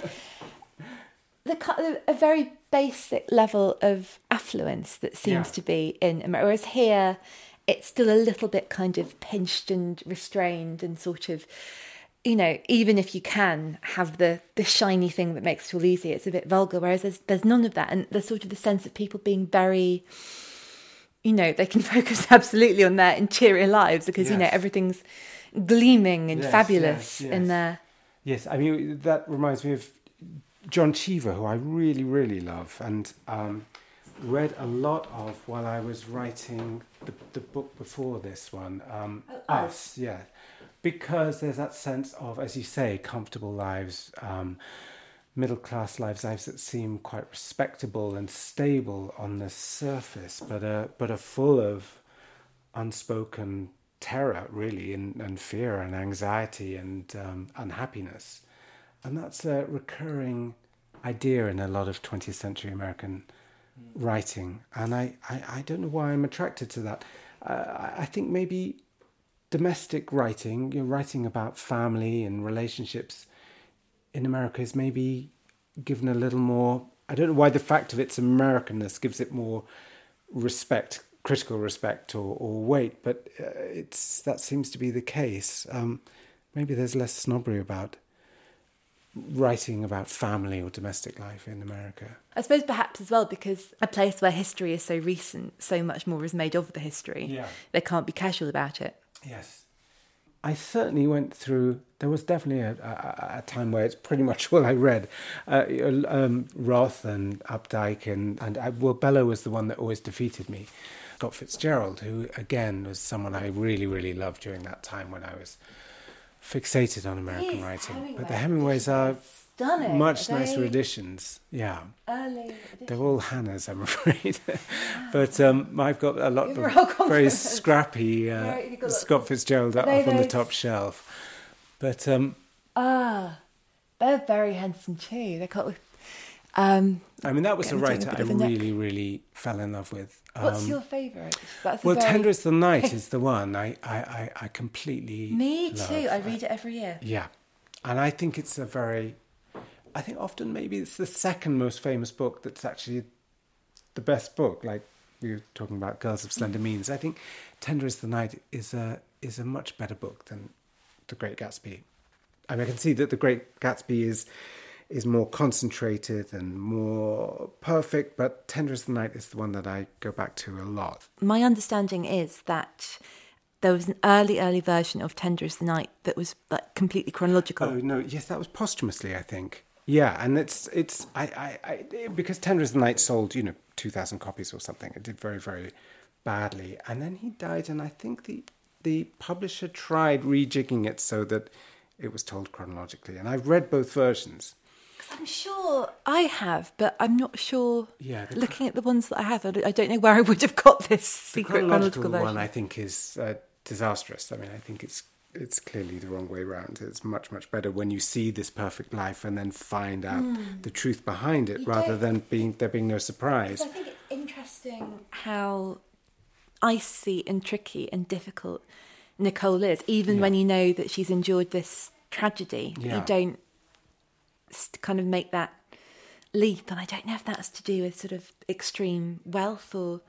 the ki- a very basic level of affluence that seems Yeah. to be in America, whereas here it's still a little bit kind of pinched and restrained and sort of, you know, even if you can have the, the shiny thing that makes it all easy, it's a bit vulgar, whereas there's, there's none of that. And there's sort of the sense of people being very, you know, they can focus absolutely on their interior lives because, Yes. you know, everything's gleaming and Yes, fabulous yes, yes. in there. Yes, I mean, that reminds me of John Cheever, who I really, really love, and um, read a lot of while I was writing the, the book before this one, um, Oh, Us, yeah. Because there's that sense of, as you say, comfortable lives, um, middle-class lives, lives that seem quite respectable and stable on the surface, but are, but are full of unspoken terror, really, and, and fear and anxiety and um, unhappiness. And that's a recurring idea in a lot of twentieth century American mm. writing. And I, I, I don't know why I'm attracted to that. Uh, I, I think maybe domestic writing, you're writing about family and relationships in America is maybe given a little more, I don't know why the fact of its Americanness gives it more respect, critical respect or, or weight, but uh, it's that seems to be the case. Um, maybe there's less snobbery about writing about family or domestic life in America. I suppose perhaps as well because a place where history is so recent, so much more is made of the history. Yeah. They can't be casual about it. Yes. I certainly went through, there was definitely a, a, a time where it's pretty much all I read. Uh, um, Roth and Updike and, and I, well, Bellow was the one that always defeated me. Scott Fitzgerald, who again was someone I really, really loved during that time when I was fixated on American These writing. Hemingway But the Hemingways are stunning. much Are nicer they editions. Yeah. Early editions. They're all Hannah's, I'm afraid. But um, I've got a lot You've of got very confidence. scrappy uh, Right, you've got lots Scott of- Fitzgerald Are up they on the those- top shelf. But um, Ah, They're very handsome too. They're called... Um, I mean, that was a writer I really, neck. really fell in love with. Um, What's your favourite? That's well, very... Tender is the Night is the one I, I, I, I completely Me love. too. I read it every year. Yeah. And I think it's a very... I think often maybe it's the second most famous book that's actually the best book. Like we were talking about Girls of Slender Means. I think Tender is the Night is a, is a much better book than The Great Gatsby. I mean, I can see that The Great Gatsby is... is more concentrated and more perfect, but Tender is the Night is the one that I go back to a lot. My understanding is that there was an early, early version of Tender is the Night that was like completely chronological. Oh, no, yes, that was posthumously, I think. Yeah, and it's, it's I, I, I because Tender is the Night sold, you know, two thousand copies or something. It did very, very badly. And then he died, and I think the the publisher tried rejigging it so that it was told chronologically. And I've read both versions. I'm sure I have, but I'm not sure. Yeah, the, looking at the ones that I have, I don't, I don't know where I would have got this secret the chronological, chronological version. one. I think is uh, disastrous. I mean, I think it's it's clearly the wrong way around. It's much much better when you see this perfect life and then find out mm. the truth behind it, you rather don't... than being there being no surprise. I think it's interesting how icy and tricky and difficult Nicole is, even yeah. when you know that she's endured this tragedy. Yeah. You don't kind of make that leap, and I don't know if that's to do with sort of extreme wealth or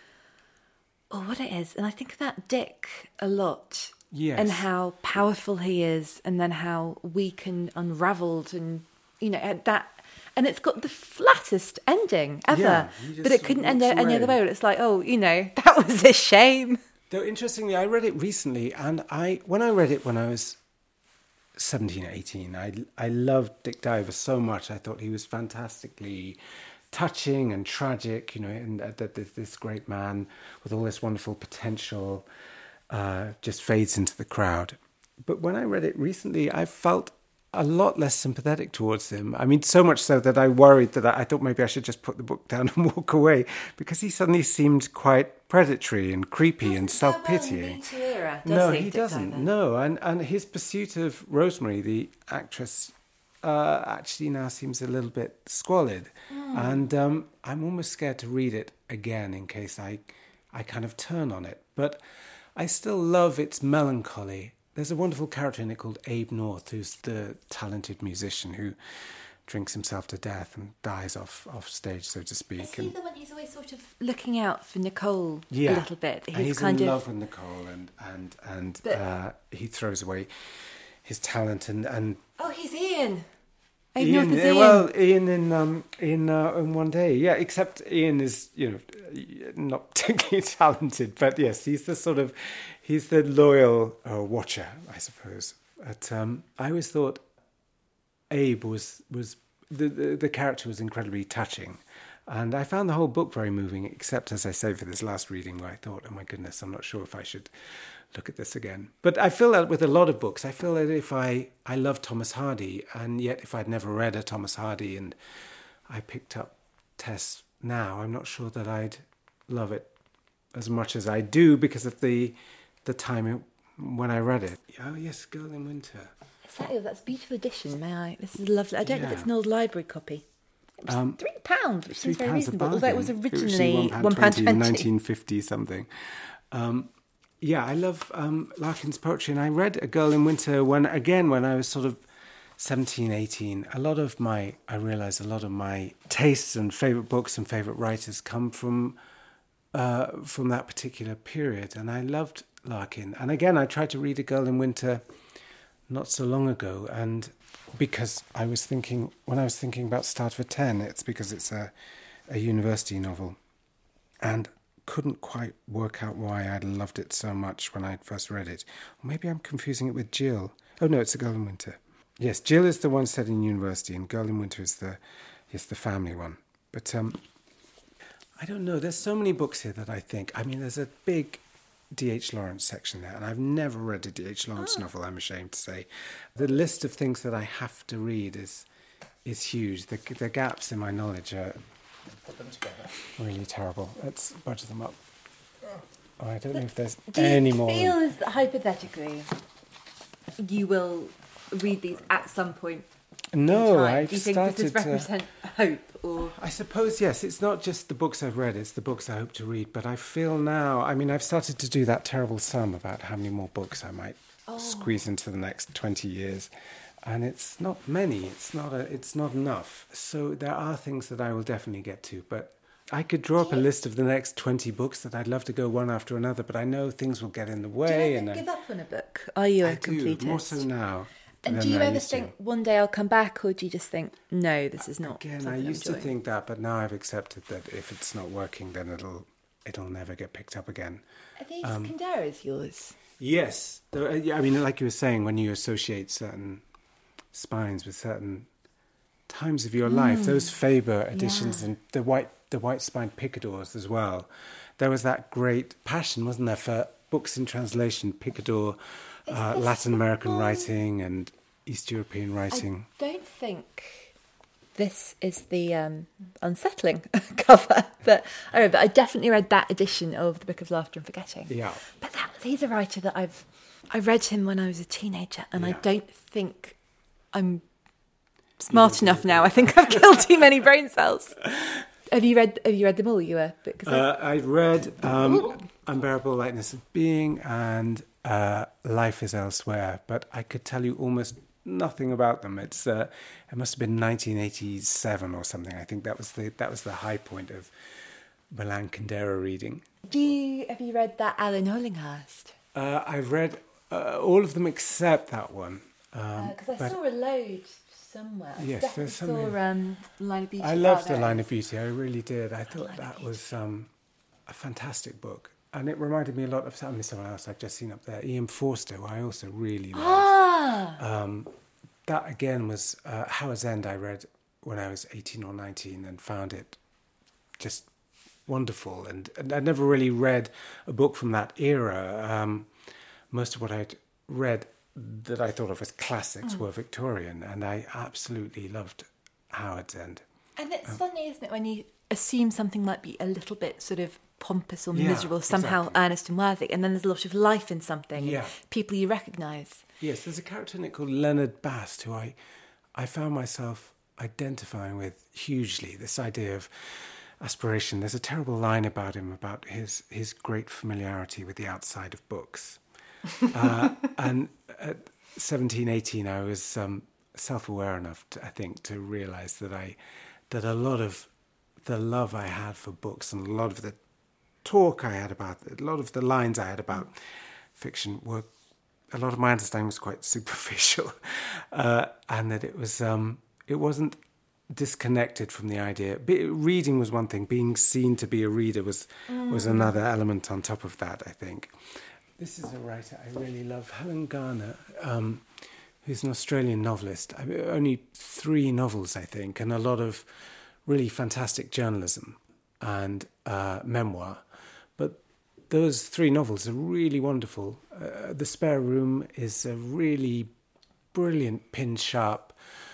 or what it is. And I think about Dick a lot, yes, and how powerful he is, and then how weak and unravelled, and you know that. And it's got the flattest ending ever, yeah, but it couldn't end any other way. But it's like, oh, you know, that was a shame. Though interestingly, I read it recently, and I when I read it when I was seventeen, eighteen, I, I loved Dick Diver so much. I thought he was fantastically touching and tragic, you know, and that this great man with all this wonderful potential uh, just fades into the crowd. But when I read it recently, I felt a lot less sympathetic towards him. I mean, so much so that I worried that I, I thought maybe I should just put the book down and walk away, because he suddenly seemed quite predatory and creepy and self-pitying. Era, no, he, he doesn't. Diver? No, and, and his pursuit of Rosemary, the actress, uh, actually now seems a little bit squalid. Mm. And um, I'm almost scared to read it again in case I, I kind of turn on it. But I still love its melancholy. There's a wonderful character in it called Abe North, who's the talented musician who drinks himself to death and dies off, off stage, so to speak. Is he and, the one who's always sort of looking out for Nicole yeah, a little bit? He's, and he's kind in of... love with Nicole, and and and but... uh, he throws away his talent and and. Oh, he's Ian. Abe Ian, North is Ian. Well, Ian in um in uh, in One Day, yeah. Except Ian is, you know, not particularly talented, but yes, he's the sort of he's the loyal uh, watcher, I suppose. But um, I always thought Abe was was the, the the character was incredibly touching, and I found the whole book very moving. Except, as I say, for this last reading, where I thought, oh my goodness, I'm not sure if I should look at this again. But I feel that with a lot of books. I feel that if I, I love Thomas Hardy, and yet if I'd never read a Thomas Hardy and I picked up Tess now, I'm not sure that I'd love it as much as I do because of the the time it, when I read it. Oh yes, Girl in Winter. Exactly, that's a beautiful edition, may I? This is lovely. I don't yeah. know if it's an old library copy. It was um, three pounds, which seems very reasonable, although it was originally one pound twenty. nineteen fifty something. Um, Yeah, I love um, Larkin's poetry, and I read A Girl in Winter when, again, when I was sort of seventeen, eighteen. A lot of my, I realised a lot of my tastes and favourite books and favourite writers come from uh, from that particular period, and I loved Larkin. And again, I tried to read A Girl in Winter not so long ago, and because I was thinking, when I was thinking about Start for ten, it's because it's a, a university novel, and couldn't quite work out why I'd loved it so much when I first read it. Or maybe I'm confusing it with Jill. Oh no, it's A Girl in Winter. Yes, Jill is the one set in university, and Girl in Winter is the is the family one. But um, I don't know. There's so many books here that I think. I mean, there's a big D H Lawrence section there, and I've never read a D H Lawrence oh. novel, I'm ashamed to say. The list of things that I have to read is is huge. The the gaps in my knowledge are put them together. Really terrible. Let's budge them up. Oh, I don't know if there's Do any you more. feel as hypothetically you will read these at some point? No, time? I've Do you think started does this represent to... hope? Or I suppose, yes. It's not just the books I've read, it's the books I hope to read. But I feel now, I mean, I've started to do that terrible sum about how many more books I might oh. squeeze into the next twenty years. And it's not many, it's not a, it's not enough. So there are things that I will definitely get to. But I could draw up a list of the next twenty books that I'd love to go one after another. But I know things will get in the way. Do you ever and give I, up on a book? Are you a I completist? do, more so now. And do you I ever think to. one day I'll come back, or do you just think, no, this is not? Again, I used to think that, but now I've accepted that if it's not working, then it'll it'll never get picked up again. Are these um, Kinderas yours? Yes, I mean, like you were saying, when you associate certain spines with certain times of your mm. life, those Faber editions yeah. and the white the white spine picadors as well. There was that great passion, wasn't there, for books in translation, picador. Uh, Latin American one? writing and East European writing. I don't think this is the um, unsettling cover, but I remember I definitely read that edition of the Book of Laughter and Forgetting. Yeah, but that, he's a writer that I've I read him when I was a teenager, and yeah. I don't think I'm smart enough now. I think I've killed too many brain cells. Have you read? Have you read them all? You were. Uh, I read um, Unbearable Lightness of Being and. Uh, Life is Elsewhere, but I could tell you almost nothing about them. It's uh, it must have been nineteen eighty-seven or something. I think that was the that was the high point of Milan Kundera reading. Do you have you read that Alan Hollinghurst? Uh, I've read uh, all of them except that one. Because um, uh, I saw a load somewhere. I yes, there's something. Saw um, Line of Beauty. I loved The Line of Beauty. I really did. I thought that was um, a fantastic book. And it reminded me a lot of someone else I've just seen up there, Ian Forster, who I also really loved. Ah. Um, that, again, was uh, Howard's End I read when I was eighteen or nineteen and found it just wonderful. And, and I never really read a book from that era. Um, most of what I'd read that I thought of as classics mm. were Victorian, and I absolutely loved Howard's End. And it's um, funny, isn't it, when you assume something might be a little bit sort of pompous or yeah, miserable, somehow exactly. earnest and worthy, and then there's a lot of life in something, yeah. people you recognise. Yes, there's a character in it called Leonard Bast, who I, I found myself identifying with hugely, this idea of aspiration. There's a terrible line about him, about his, his great familiarity with the outside of books. uh, and at seventeen, eighteen, I was um, self-aware enough, to, I think, to realise that I, that a lot of the love I had for books and a lot of the talk I had about it, a lot of the lines I had about fiction were, a lot of my understanding was quite superficial, uh, and that it was um, it wasn't disconnected from the idea. Be, reading was one thing; being seen to be a reader was mm. was another element on top of that, I think. This is a writer I really love, Helen Garner, um, who's an Australian novelist. I mean, only three novels, I think, and a lot of really fantastic journalism and uh, memoir. But those three novels are really wonderful. Uh, The Spare Room is a really brilliant, pin-sharp,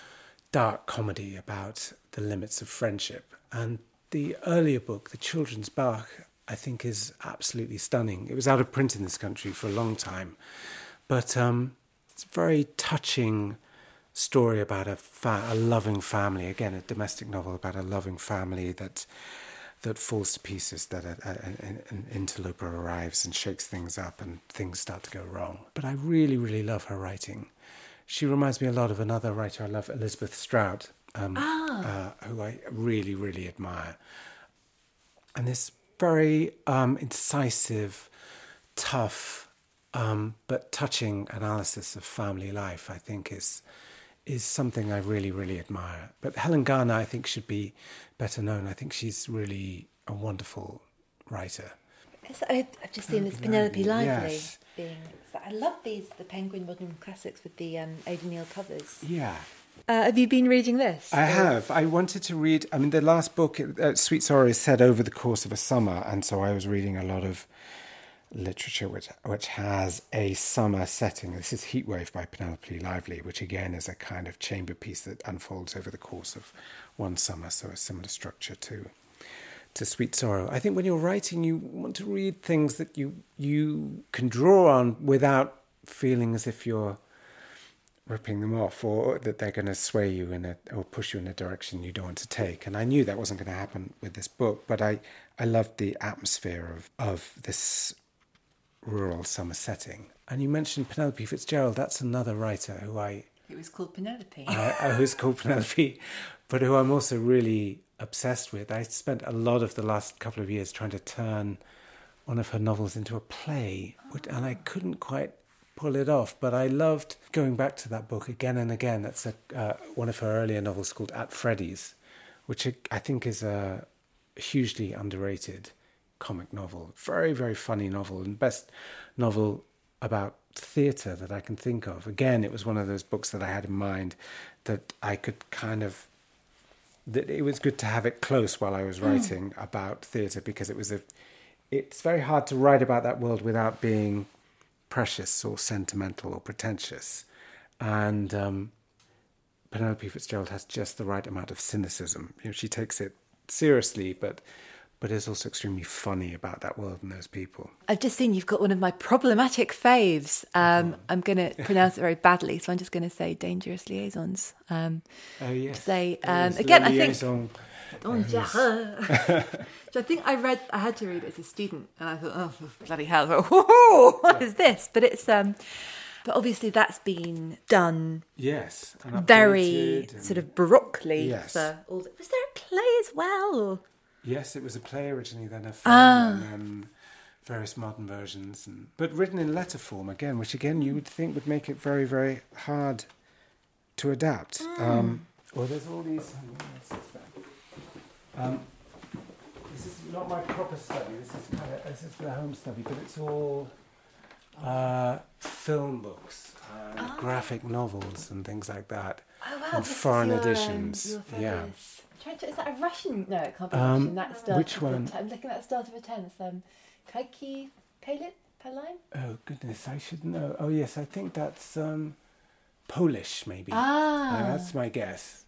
dark comedy about the limits of friendship. And the earlier book, The Children's Bach, I think is absolutely stunning. It was out of print in this country for a long time. But um, it's a very touching story about a, fa- a loving family. Again, a domestic novel about a loving family that that falls to pieces, that a, a, a, an interloper arrives and shakes things up and things start to go wrong. But I really, really love her writing. She reminds me a lot of another writer I love, Elizabeth Strout, um, ah. uh, who I really, really admire. And this very um, incisive, tough, um, but touching analysis of family life, I think, is is something I really, really admire. But Helen Garner, I think, should be better known. I think she's really a wonderful writer. I've just seen this Penelope Lively. Yes. Being, I love these, the Penguin Modern Classics with the um, Ada Neal covers. Yeah. Uh, have you been reading this? I or? have. I wanted to read, I mean, the last book, uh, Sweet Sorrow, is set over the course of a summer, and so I was reading a lot of literature which which has a summer setting. This is Heatwave by Penelope Lively, which again is a kind of chamber piece that unfolds over the course of one summer, so a similar structure to to Sweet Sorrow. I think when you're writing, you want to read things that you you can draw on without feeling as if you're ripping them off, or that they're going to sway you in a or push you in a direction you don't want to take. And I knew that wasn't going to happen with this book, but I, I loved the atmosphere of, of this rural summer setting. And you mentioned Penelope Fitzgerald. That's another writer who I... It was called Penelope. I, who's called Penelope, but who I'm also really obsessed with. I spent a lot of the last couple of years trying to turn one of her novels into a play, which, and I couldn't quite pull it off, but I loved going back to that book again and again. That's a, uh, one of her earlier novels called At Freddy's, which I think is a hugely underrated comic novel. Very, very funny novel, and best novel about theatre that I can think of. Again, it was one of those books that I had in mind that I could kind of... that it was good to have it close while I was writing mm. about theatre, because it was a... it's very hard to write about that world without being precious or sentimental or pretentious. And um, Penelope Fitzgerald has just the right amount of cynicism. You know, she takes it seriously, but but is also extremely funny about that world and those people. I've just seen you've got one of my problematic faves. Um, oh. I'm going to pronounce it very badly, so I'm just going to say Dangerous Liaisons. Um, oh, yes. Say, um, again, I think... Liaison. So I think I read, I had to read it as a student, and I thought, oh, bloody hell, whoa, what yeah. is this? But it's, um, but obviously that's been done. Yes, and very and... sort of baroquely. Yes. For all the... Was there a play as well? Yes, it was a play originally, then a film, ah. and then various modern versions, and but written in letter form again, which again you would think would make it very, very hard to adapt. Mm. Um, well, there's all these. Um, this is not my proper study. This is kind of this is the home study, but it's all uh, film books, and oh. graphic novels, and things like that, oh, wow. and foreign your, editions. Um, your yeah. Is that a Russian? No, it can't be um, Russian. That's start which one? I'm looking at the start of a ten. It's um, Kaiki Palit Paline. Oh goodness, I should know. Oh yes, I think that's um, Polish, maybe. Ah, uh, that's my guess.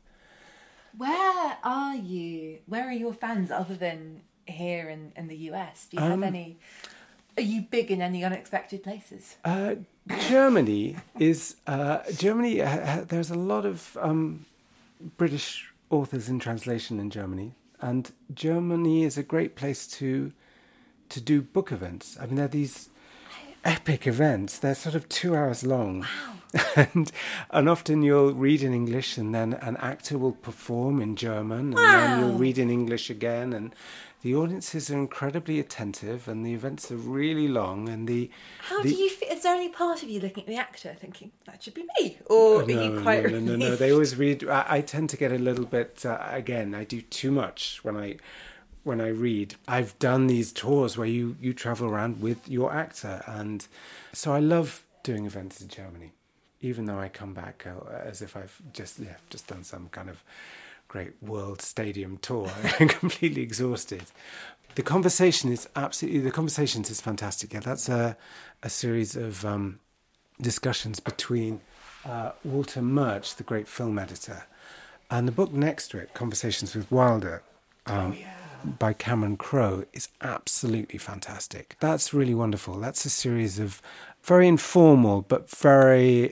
Where are you? Where are your fans other than here in, in the U S? Do you have um, any? Are you big in any unexpected places? Uh, Germany is uh, Germany. Uh, there's a lot of um, British authors in translation in Germany, and Germany is a great place to to do book events. I mean, they're these epic events. They're sort of two hours long. Wow. and and often you'll read in English, and then an actor will perform in German, and wow. then you'll read in English again, and the audiences are incredibly attentive, and the events are really long. And the how the, do you feel? Is there any part of you looking at the actor thinking that should be me, or no, are you quite? No, no, no, no. They always read. I, I tend to get a little bit. Uh, again, I do too much when I when I read. I've done these tours where you you travel around with your actor, and so I love doing events in Germany, even though I come back uh, as if I've just yeah just done some kind of great world stadium tour. I'm completely exhausted. The conversation is absolutely, the conversations is fantastic. Yeah, that's a, a series of um, discussions between uh, Walter Murch, the great film editor, and the book next to it, Conversations with Wilder, um, oh, yeah. by Cameron Crowe, is absolutely fantastic. That's really wonderful. That's a series of very informal but very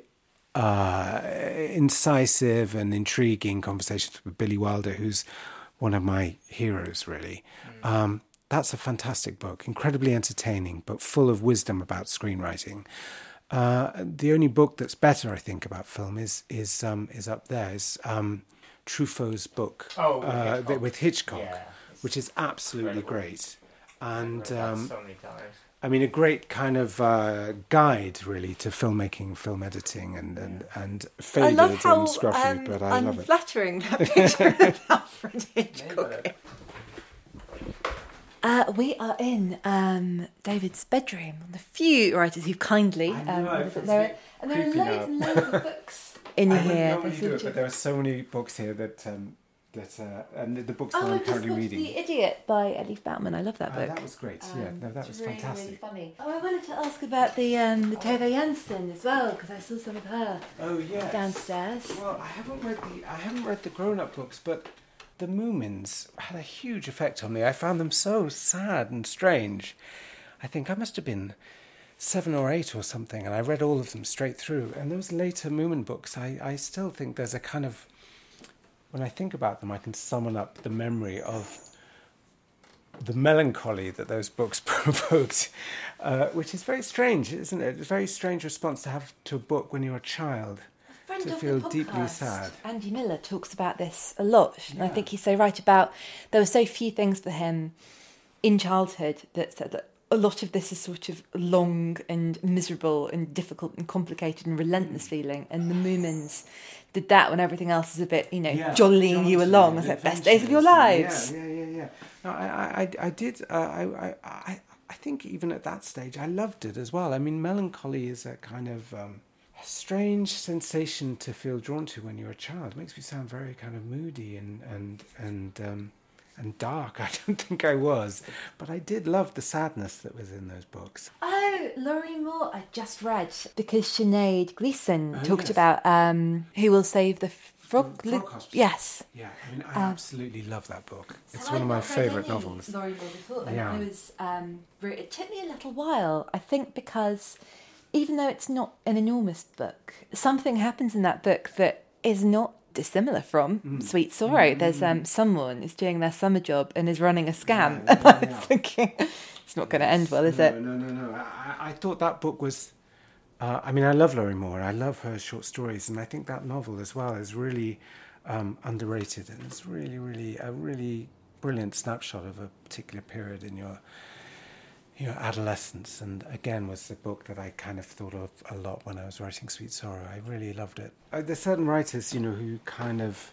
Uh, incisive and intriguing conversations with Billy Wilder, who's one of my heroes, really. Mm. Um, that's a fantastic book, incredibly entertaining, but full of wisdom about screenwriting. Uh, the only book that's better, I think, about film is is um, is up there. Is um, Truffaut's book oh, with, uh, Hitchcock. with Hitchcock, yeah, which is absolutely incredible. great. And um, so many times. I mean, a great kind of uh, guide, really, to filmmaking, film editing, and and, and faded I love how, and scruffy, um, but I love it. Unflattering that picture of Alfred Hitchcock. Uh, we are in um, David's bedroom. The few writers who kindly, I know, um, it there are, and there are loads now. and loads of books in I here. I wouldn't do it, but there are so many books here that. Um, That, uh, and the books that oh, I'm I've currently just reading. The Idiot by Elif Bauman. I love that book. Oh, that was great. Um, yeah, no, that was really, fantastic. Really funny. Oh, I wanted to ask about the um, the Tove Jansson as well, because I saw some of her. Oh yes. Downstairs. Well, I haven't read the I haven't read the grown-up books, but the Moomins had a huge effect on me. I found them so sad and strange. I think I must have been seven or eight or something, and I read all of them straight through. And those later Moomin books, I, I still think there's a kind of, when I think about them, I can summon up the memory of the melancholy that those books provoked, uh, which is very strange, isn't it? It's a very strange response to have to a book when you're a child, to feel deeply sad. Andy Miller talks about this a lot, and Yeah. I think he's so right about there were so few things for him in childhood that said that a lot of this is sort of long and miserable and difficult and complicated and relentless feeling, and the Moomins did that when everything else is a bit, you know, Yeah, jollying you jaunty, along. It's like best days of your adventurous. lives. Yeah, yeah, yeah, yeah. No, I, I, I did. Uh, I, I, I, I think even at that stage, I loved it as well. I mean, melancholy is a kind of um, strange sensation to feel drawn to when you're a child. It makes me sound very kind of moody and and and um, and dark. I don't think I was, but I did love the sadness that was in those books. Oh, Laurie Moore, I just read, because Sinead Gleeson Oh, talked yes. about um, Who Will Save the Frog... The Frog Hospital. Yes. Yeah, I mean, I Um, absolutely love that book. It's So one of I'd my not read favourite any novels. Laurie Moore before, and Yeah. I was um, re- it took me a little while, I think, because even though it's not an enormous book, something happens in that book that is not dissimilar from Mm. Sweet Sorrow. There's um, someone is doing their summer job and is running a scam. Yeah, and yeah, I was yeah. thinking, it's not going to end well, is no, it? No, no, no. I, I thought that book was... Uh, I mean, I love Laurie Moore. I love her short stories. And I think that novel as well is really um, underrated. And it's really, really, a really brilliant snapshot of a particular period in your your adolescence. And again, was the book that I kind of thought of a lot when I was writing Sweet Sorrow. I really loved it. Uh, there's certain writers, you know, who kind of...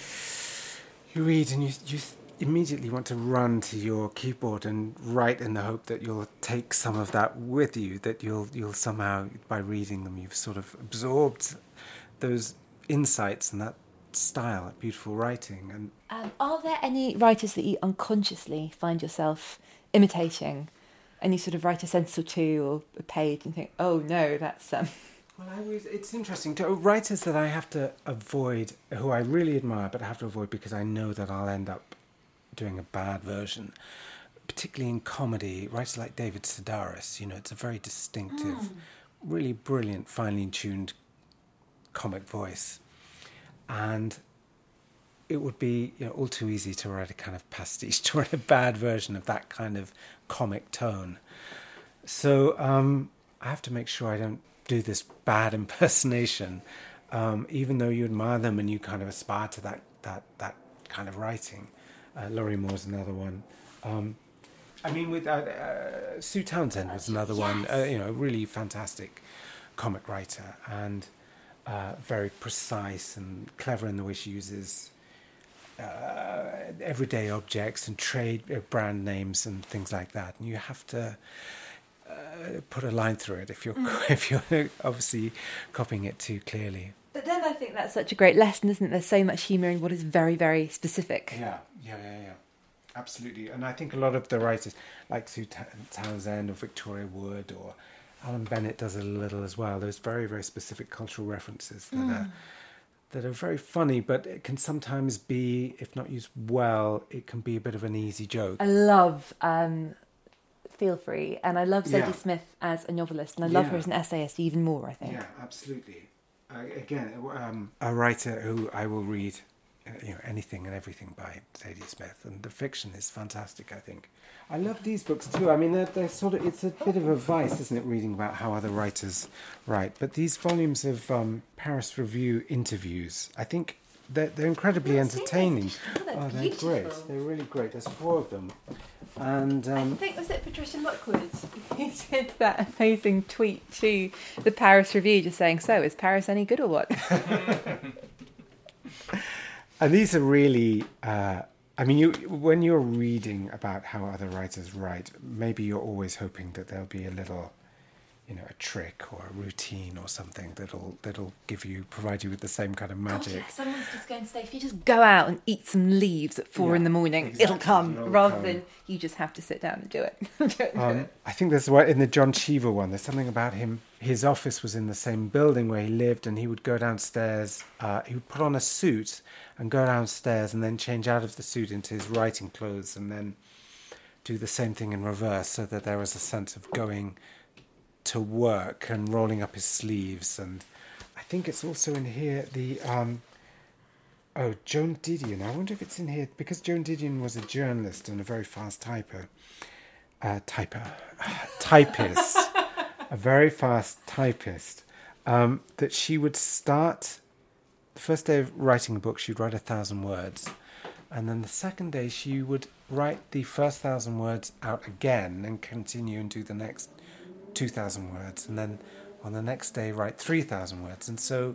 You read and you... you immediately want to run to your keyboard and write in the hope that you'll take some of that with you, that you'll you'll somehow, by reading them, you've sort of absorbed those insights and that style, that beautiful writing. And Um, are there any writers that you unconsciously find yourself imitating, and you sort of write a sentence or two or a page and think, oh no, that's... Um... well, I always, it's interesting. To, writers that I have to avoid, who I really admire, but I have to avoid because I know that I'll end up doing a bad version, particularly in comedy, writers like David Sedaris. You know, it's a very distinctive, mm. really brilliant, finely tuned comic voice, and it would be, you know, all too easy to write a kind of pastiche, to write a bad version of that kind of comic tone. So um, I have to make sure I don't do this bad impersonation, um, even though you admire them and you kind of aspire to that that that kind of writing. Uh, Laurie Moore's another one. Um, I mean, with uh, uh, Sue Townsend was another yes. one. Uh, you know, really fantastic comic writer and uh, very precise and clever in the way she uses uh, everyday objects and trade uh, brand names and things like that. And you have to uh, put a line through it if you're mm. if you're obviously copying it too clearly. But then I think that's such a great lesson, isn't it? There's so much humour in what is very, very specific. Yeah, yeah, yeah, yeah. Absolutely. And I think a lot of the writers, like Sue Townsend or Victoria Wood or Alan Bennett does it a little as well. There's very, very specific cultural references that mm. are that are very funny, but it can sometimes be, if not used well, it can be a bit of an easy joke. I love um, Feel Free, and I love Zadie Yeah. Smith as a novelist, and I love Yeah. her as an essayist even more, I think. Yeah, absolutely. Uh, again, um, a writer who I will read, uh, you know, anything and everything by Zadie Smith, and the fiction is fantastic. I think I love these books too. I mean, they're, they're sort of it's a bit of a vice, isn't it, reading about how other writers write? But these volumes of um, Paris Review interviews, I think they're, they're incredibly I've entertaining. seen those. Oh, they're Beautiful. great. They're really great. There's four of them, and um, I think, was it Patricia Lockwood who did that amazing tweet to the Paris Review just saying, so, is Paris any good or what? And these are really, uh, I mean, you when you're reading about how other writers write, maybe you're always hoping that there'll be a little, you know, a trick or a routine or something that'll that'll give you, provide you with the same kind of magic. God, yeah, someone's just going to say, if you just go out and eat some leaves at four Yeah, in the morning, exactly, it'll come, it'll rather come. than you just have to sit down and do it. do it, do Um, it. I think there's one in the John Cheever one. There's something about him. His office was in the same building where he lived, and he would go downstairs. Uh, he would put on a suit and go downstairs, and then change out of the suit into his writing clothes, and then do the same thing in reverse, so that there was a sense of going to work and rolling up his sleeves. And I think it's also in here, the... Um, oh, Joan Didion. I wonder if it's in here, because Joan Didion was a journalist and a very fast typer. Uh, typer. Typist. A very fast typist. Um, that she would start... The first day of writing a book, she'd write a thousand words. And then the second day, she would write the first thousand words out again and continue and do the next two thousand words. And then on the next day, write three thousand words. And so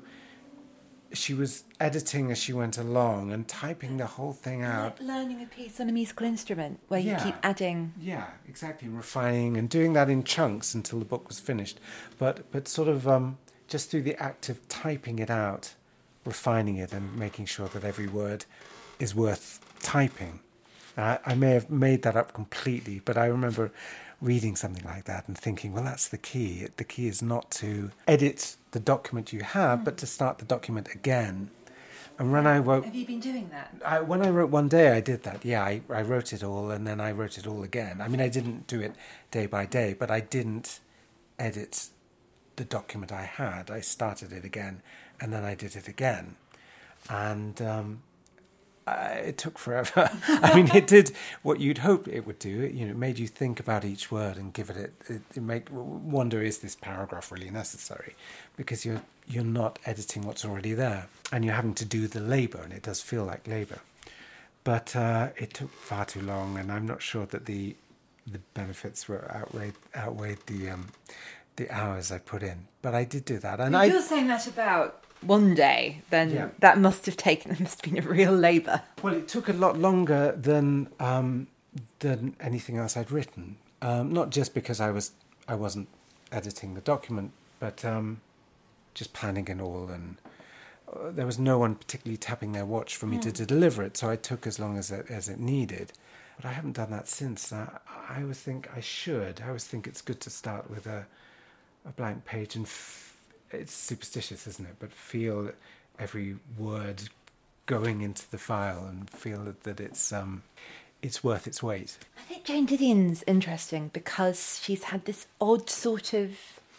she was editing as she went along and typing the whole thing out. Like learning a piece on a musical instrument where you yeah. keep adding. Yeah, exactly. Refining and doing that in chunks until the book was finished. But, but sort of um, just through the act of typing it out, refining it and making sure that every word is worth typing. Uh, I may have made that up completely, but I remember reading something like that and thinking, well, that's the key. The key is not to edit the document you have, mm. but to start the document again. And when I wrote... Have you been doing that? I, when I wrote One Day, I did that. Yeah, I, I wrote it all, and then I wrote it all again. I mean, I didn't do it day by day, but I didn't edit the document I had. I started it again, and then I did it again. And... Um, Uh, it took forever. I mean, it did what you'd hope it would do. It, you know, it made you think about each word and give it it. It, it make wonder: is this paragraph really necessary? Because you're you're not editing what's already there, and you're having to do the labour, and it does feel like labour. But uh, it took far too long, and I'm not sure that the the benefits were outweighed outweighed the um, the hours I put in. But I did do that, and if I. You're saying that about One Day, then yeah. that must have taken, it must have been a real labour. Well, it took a lot longer than um, than anything else I'd written. Um, not just because I was I wasn't editing the document, but um, just planning it all, and uh, there was no one particularly tapping their watch for me mm. to, to deliver it. So I took as long as it, as it needed. But I haven't done that since. I, I always think I should. I always think it's good to start with a a blank page and. F- It's superstitious, isn't it? But feel every word going into the file and feel that, that it's um, it's worth its weight. I think Joan Didion's interesting because she's had this odd sort of...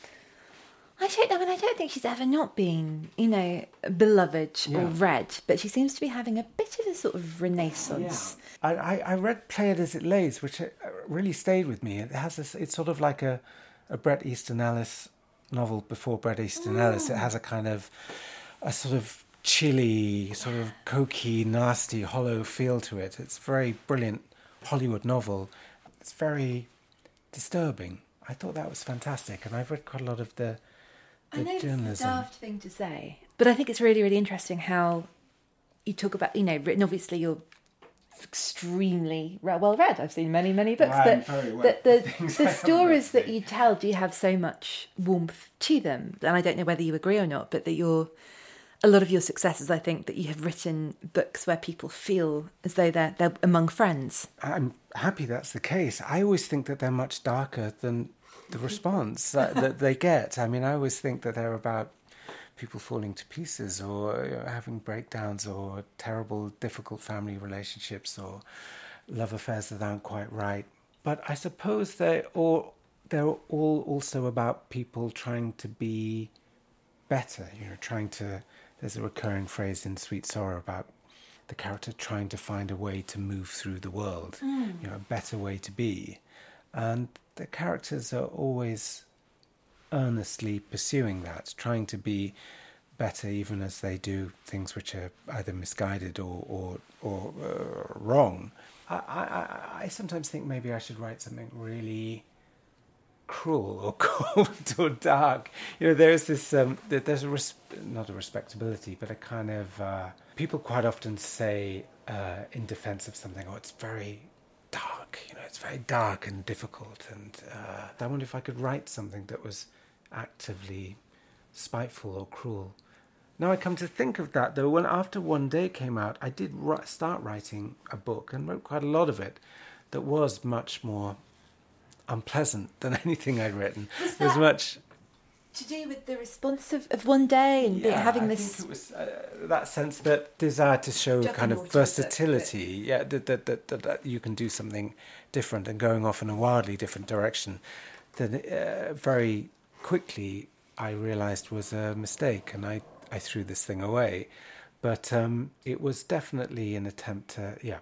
I don't know, I mean, I don't think she's ever not been, you know, beloved yeah. or read, but she seems to be having a bit of a sort of renaissance. Yeah. I, I, I read Play It As It Lays, which really stayed with me. It has this, it's sort of like a, a Bret Easton Ellis novel before Bret Easton Ellis. It has a kind of a sort of chilly, sort of cokey, nasty, hollow feel to it. It's a very brilliant Hollywood novel. It's very disturbing. I thought that was fantastic, and I've read quite a lot of the, the I know journalism. It's a daft thing to say, but I think it's really, really interesting how you talk about, you know, written. Obviously, you're extremely well read. I've seen many, many books, well, but well the the, the stories that you tell, do you have so much warmth to them? And I don't know whether you agree or not, but that you're a lot of your successes, I think, that you have written books where people feel as though they're they're among friends. I'm happy that's the case. I always think that they're much darker than the response that, that they get. I mean, I always think that they're about people falling to pieces, or you know, having breakdowns, or terrible, difficult family relationships, or love affairs that aren't quite right. But I suppose they're all, they're all also about people trying to be better, you know, trying to... There's a recurring phrase in Sweet Sorrow about the character trying to find a way to move through the world, mm. you know, a better way to be. And the characters are always earnestly pursuing that, trying to be better, even as they do things which are either misguided or or, or uh, wrong. I, I, I sometimes think maybe I should write something really cruel or cold or dark. You know, there's this, um, there's a, res- not a respectability, but a kind of, uh, people quite often say uh, in defense of something, oh, it's very dark, you know, it's very dark and difficult. And uh, I wonder if I could write something that was actively spiteful or cruel. Now I come to think of that, though, when after One Day came out, I did start writing a book and wrote quite a lot of it that was much more unpleasant than anything I'd written. Was There's much to do with the response of, of One Day and yeah, having I this... think it was uh, that sense, that desire to show kind of versatility, yeah, that that, that that that you can do something different and going off in a wildly different direction, than uh, very quickly I realised was a mistake, and I, I threw this thing away. But um, it was definitely an attempt to, yeah,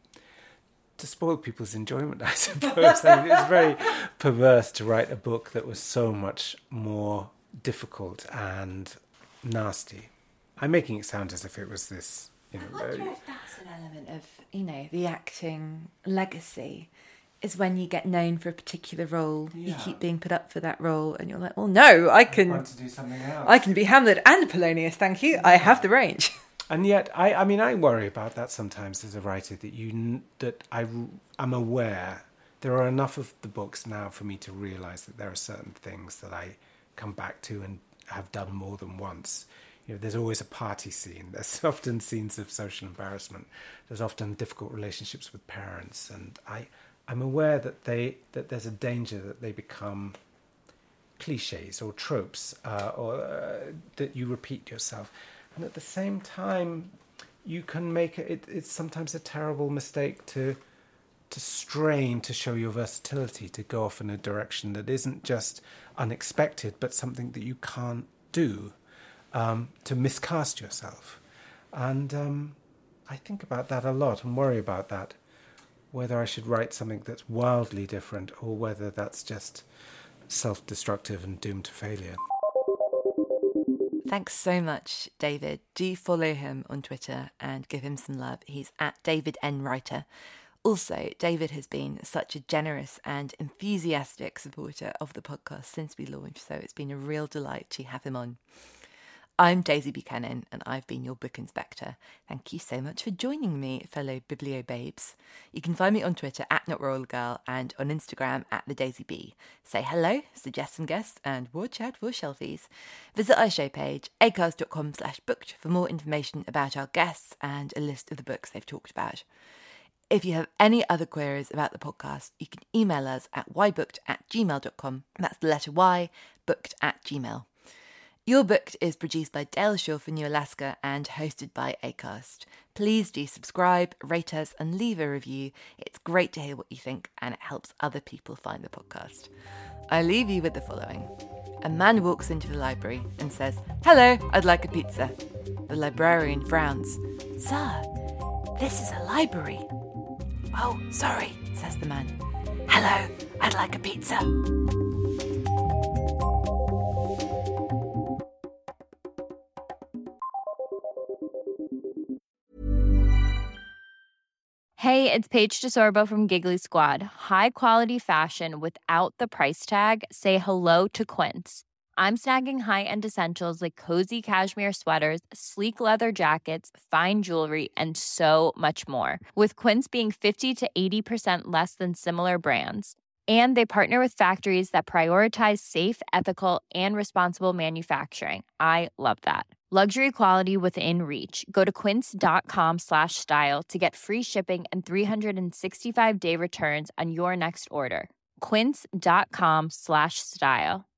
to spoil people's enjoyment, I suppose. I mean, it was very perverse to write a book that was so much more difficult and nasty. I'm making it sound as if it was this, you know... I wonder if that's an element of, you know, the acting legacy, is when you get known for a particular role, yeah. you keep being put up for that role, and you're like, well, no, I can... I want to do something else. I can be Hamlet and Polonius, thank you. Yeah. I have the range. And yet, I, I mean, I worry about that sometimes as a writer, that you that I, I'm aware there are enough of the books now for me to realise that there are certain things that I come back to and have done more than once. You know, there's always a party scene. There's often scenes of social embarrassment. There's often difficult relationships with parents, and I, I'm aware that they that there's a danger that they become cliches or tropes, uh, or uh, that you repeat yourself. And at the same time, you can make it, it, it's sometimes a terrible mistake to to strain to show your versatility, to go off in a direction that isn't just unexpected, but something that you can't do, um, to miscast yourself. And um, I think about that a lot and worry about that, whether I should write something that's wildly different or whether that's just self-destructive and doomed to failure. Thanks so much, David. Do follow him on Twitter and give him some love. He's at David N. Writer. Also, David has been such a generous and enthusiastic supporter of the podcast since we launched, so it's been a real delight to have him on. I'm Daisy Buchanan, and I've been your book inspector. Thank you so much for joining me, fellow bibliobabes. You can find me on Twitter at NotRoyalGirl and on Instagram at TheDaisyB. Say hello, suggest some guests, and watch out for shelfies. Visit our show page, acast.com slash booked, for more information about our guests and a list of the books they've talked about. If you have any other queries about the podcast, you can email us at ybooked at gmail dot com. That's the letter Y, booked at gmail. Your Booked is produced by Dale Shaw for New Alaska and hosted by Acast. Please do subscribe, rate us, and leave a review. It's great to hear what you think, and it helps other people find the podcast. I leave you with the following. A man walks into the library and says, "Hello, I'd like a pizza." The librarian frowns. "Sir, this is a library." "Oh, sorry," says the man. "Hello, I'd like a pizza." Hey, it's Paige DeSorbo from Giggly Squad. High quality fashion without the price tag. Say hello to Quince. I'm snagging high-end essentials like cozy cashmere sweaters, sleek leather jackets, fine jewelry, and so much more. With Quince being fifty to eighty percent less than similar brands. And they partner with factories that prioritize safe, ethical, and responsible manufacturing. I love that. Luxury quality within reach. Go to quince.com slash style to get free shipping and three sixty-five day returns on your next order. Quince.com slash style.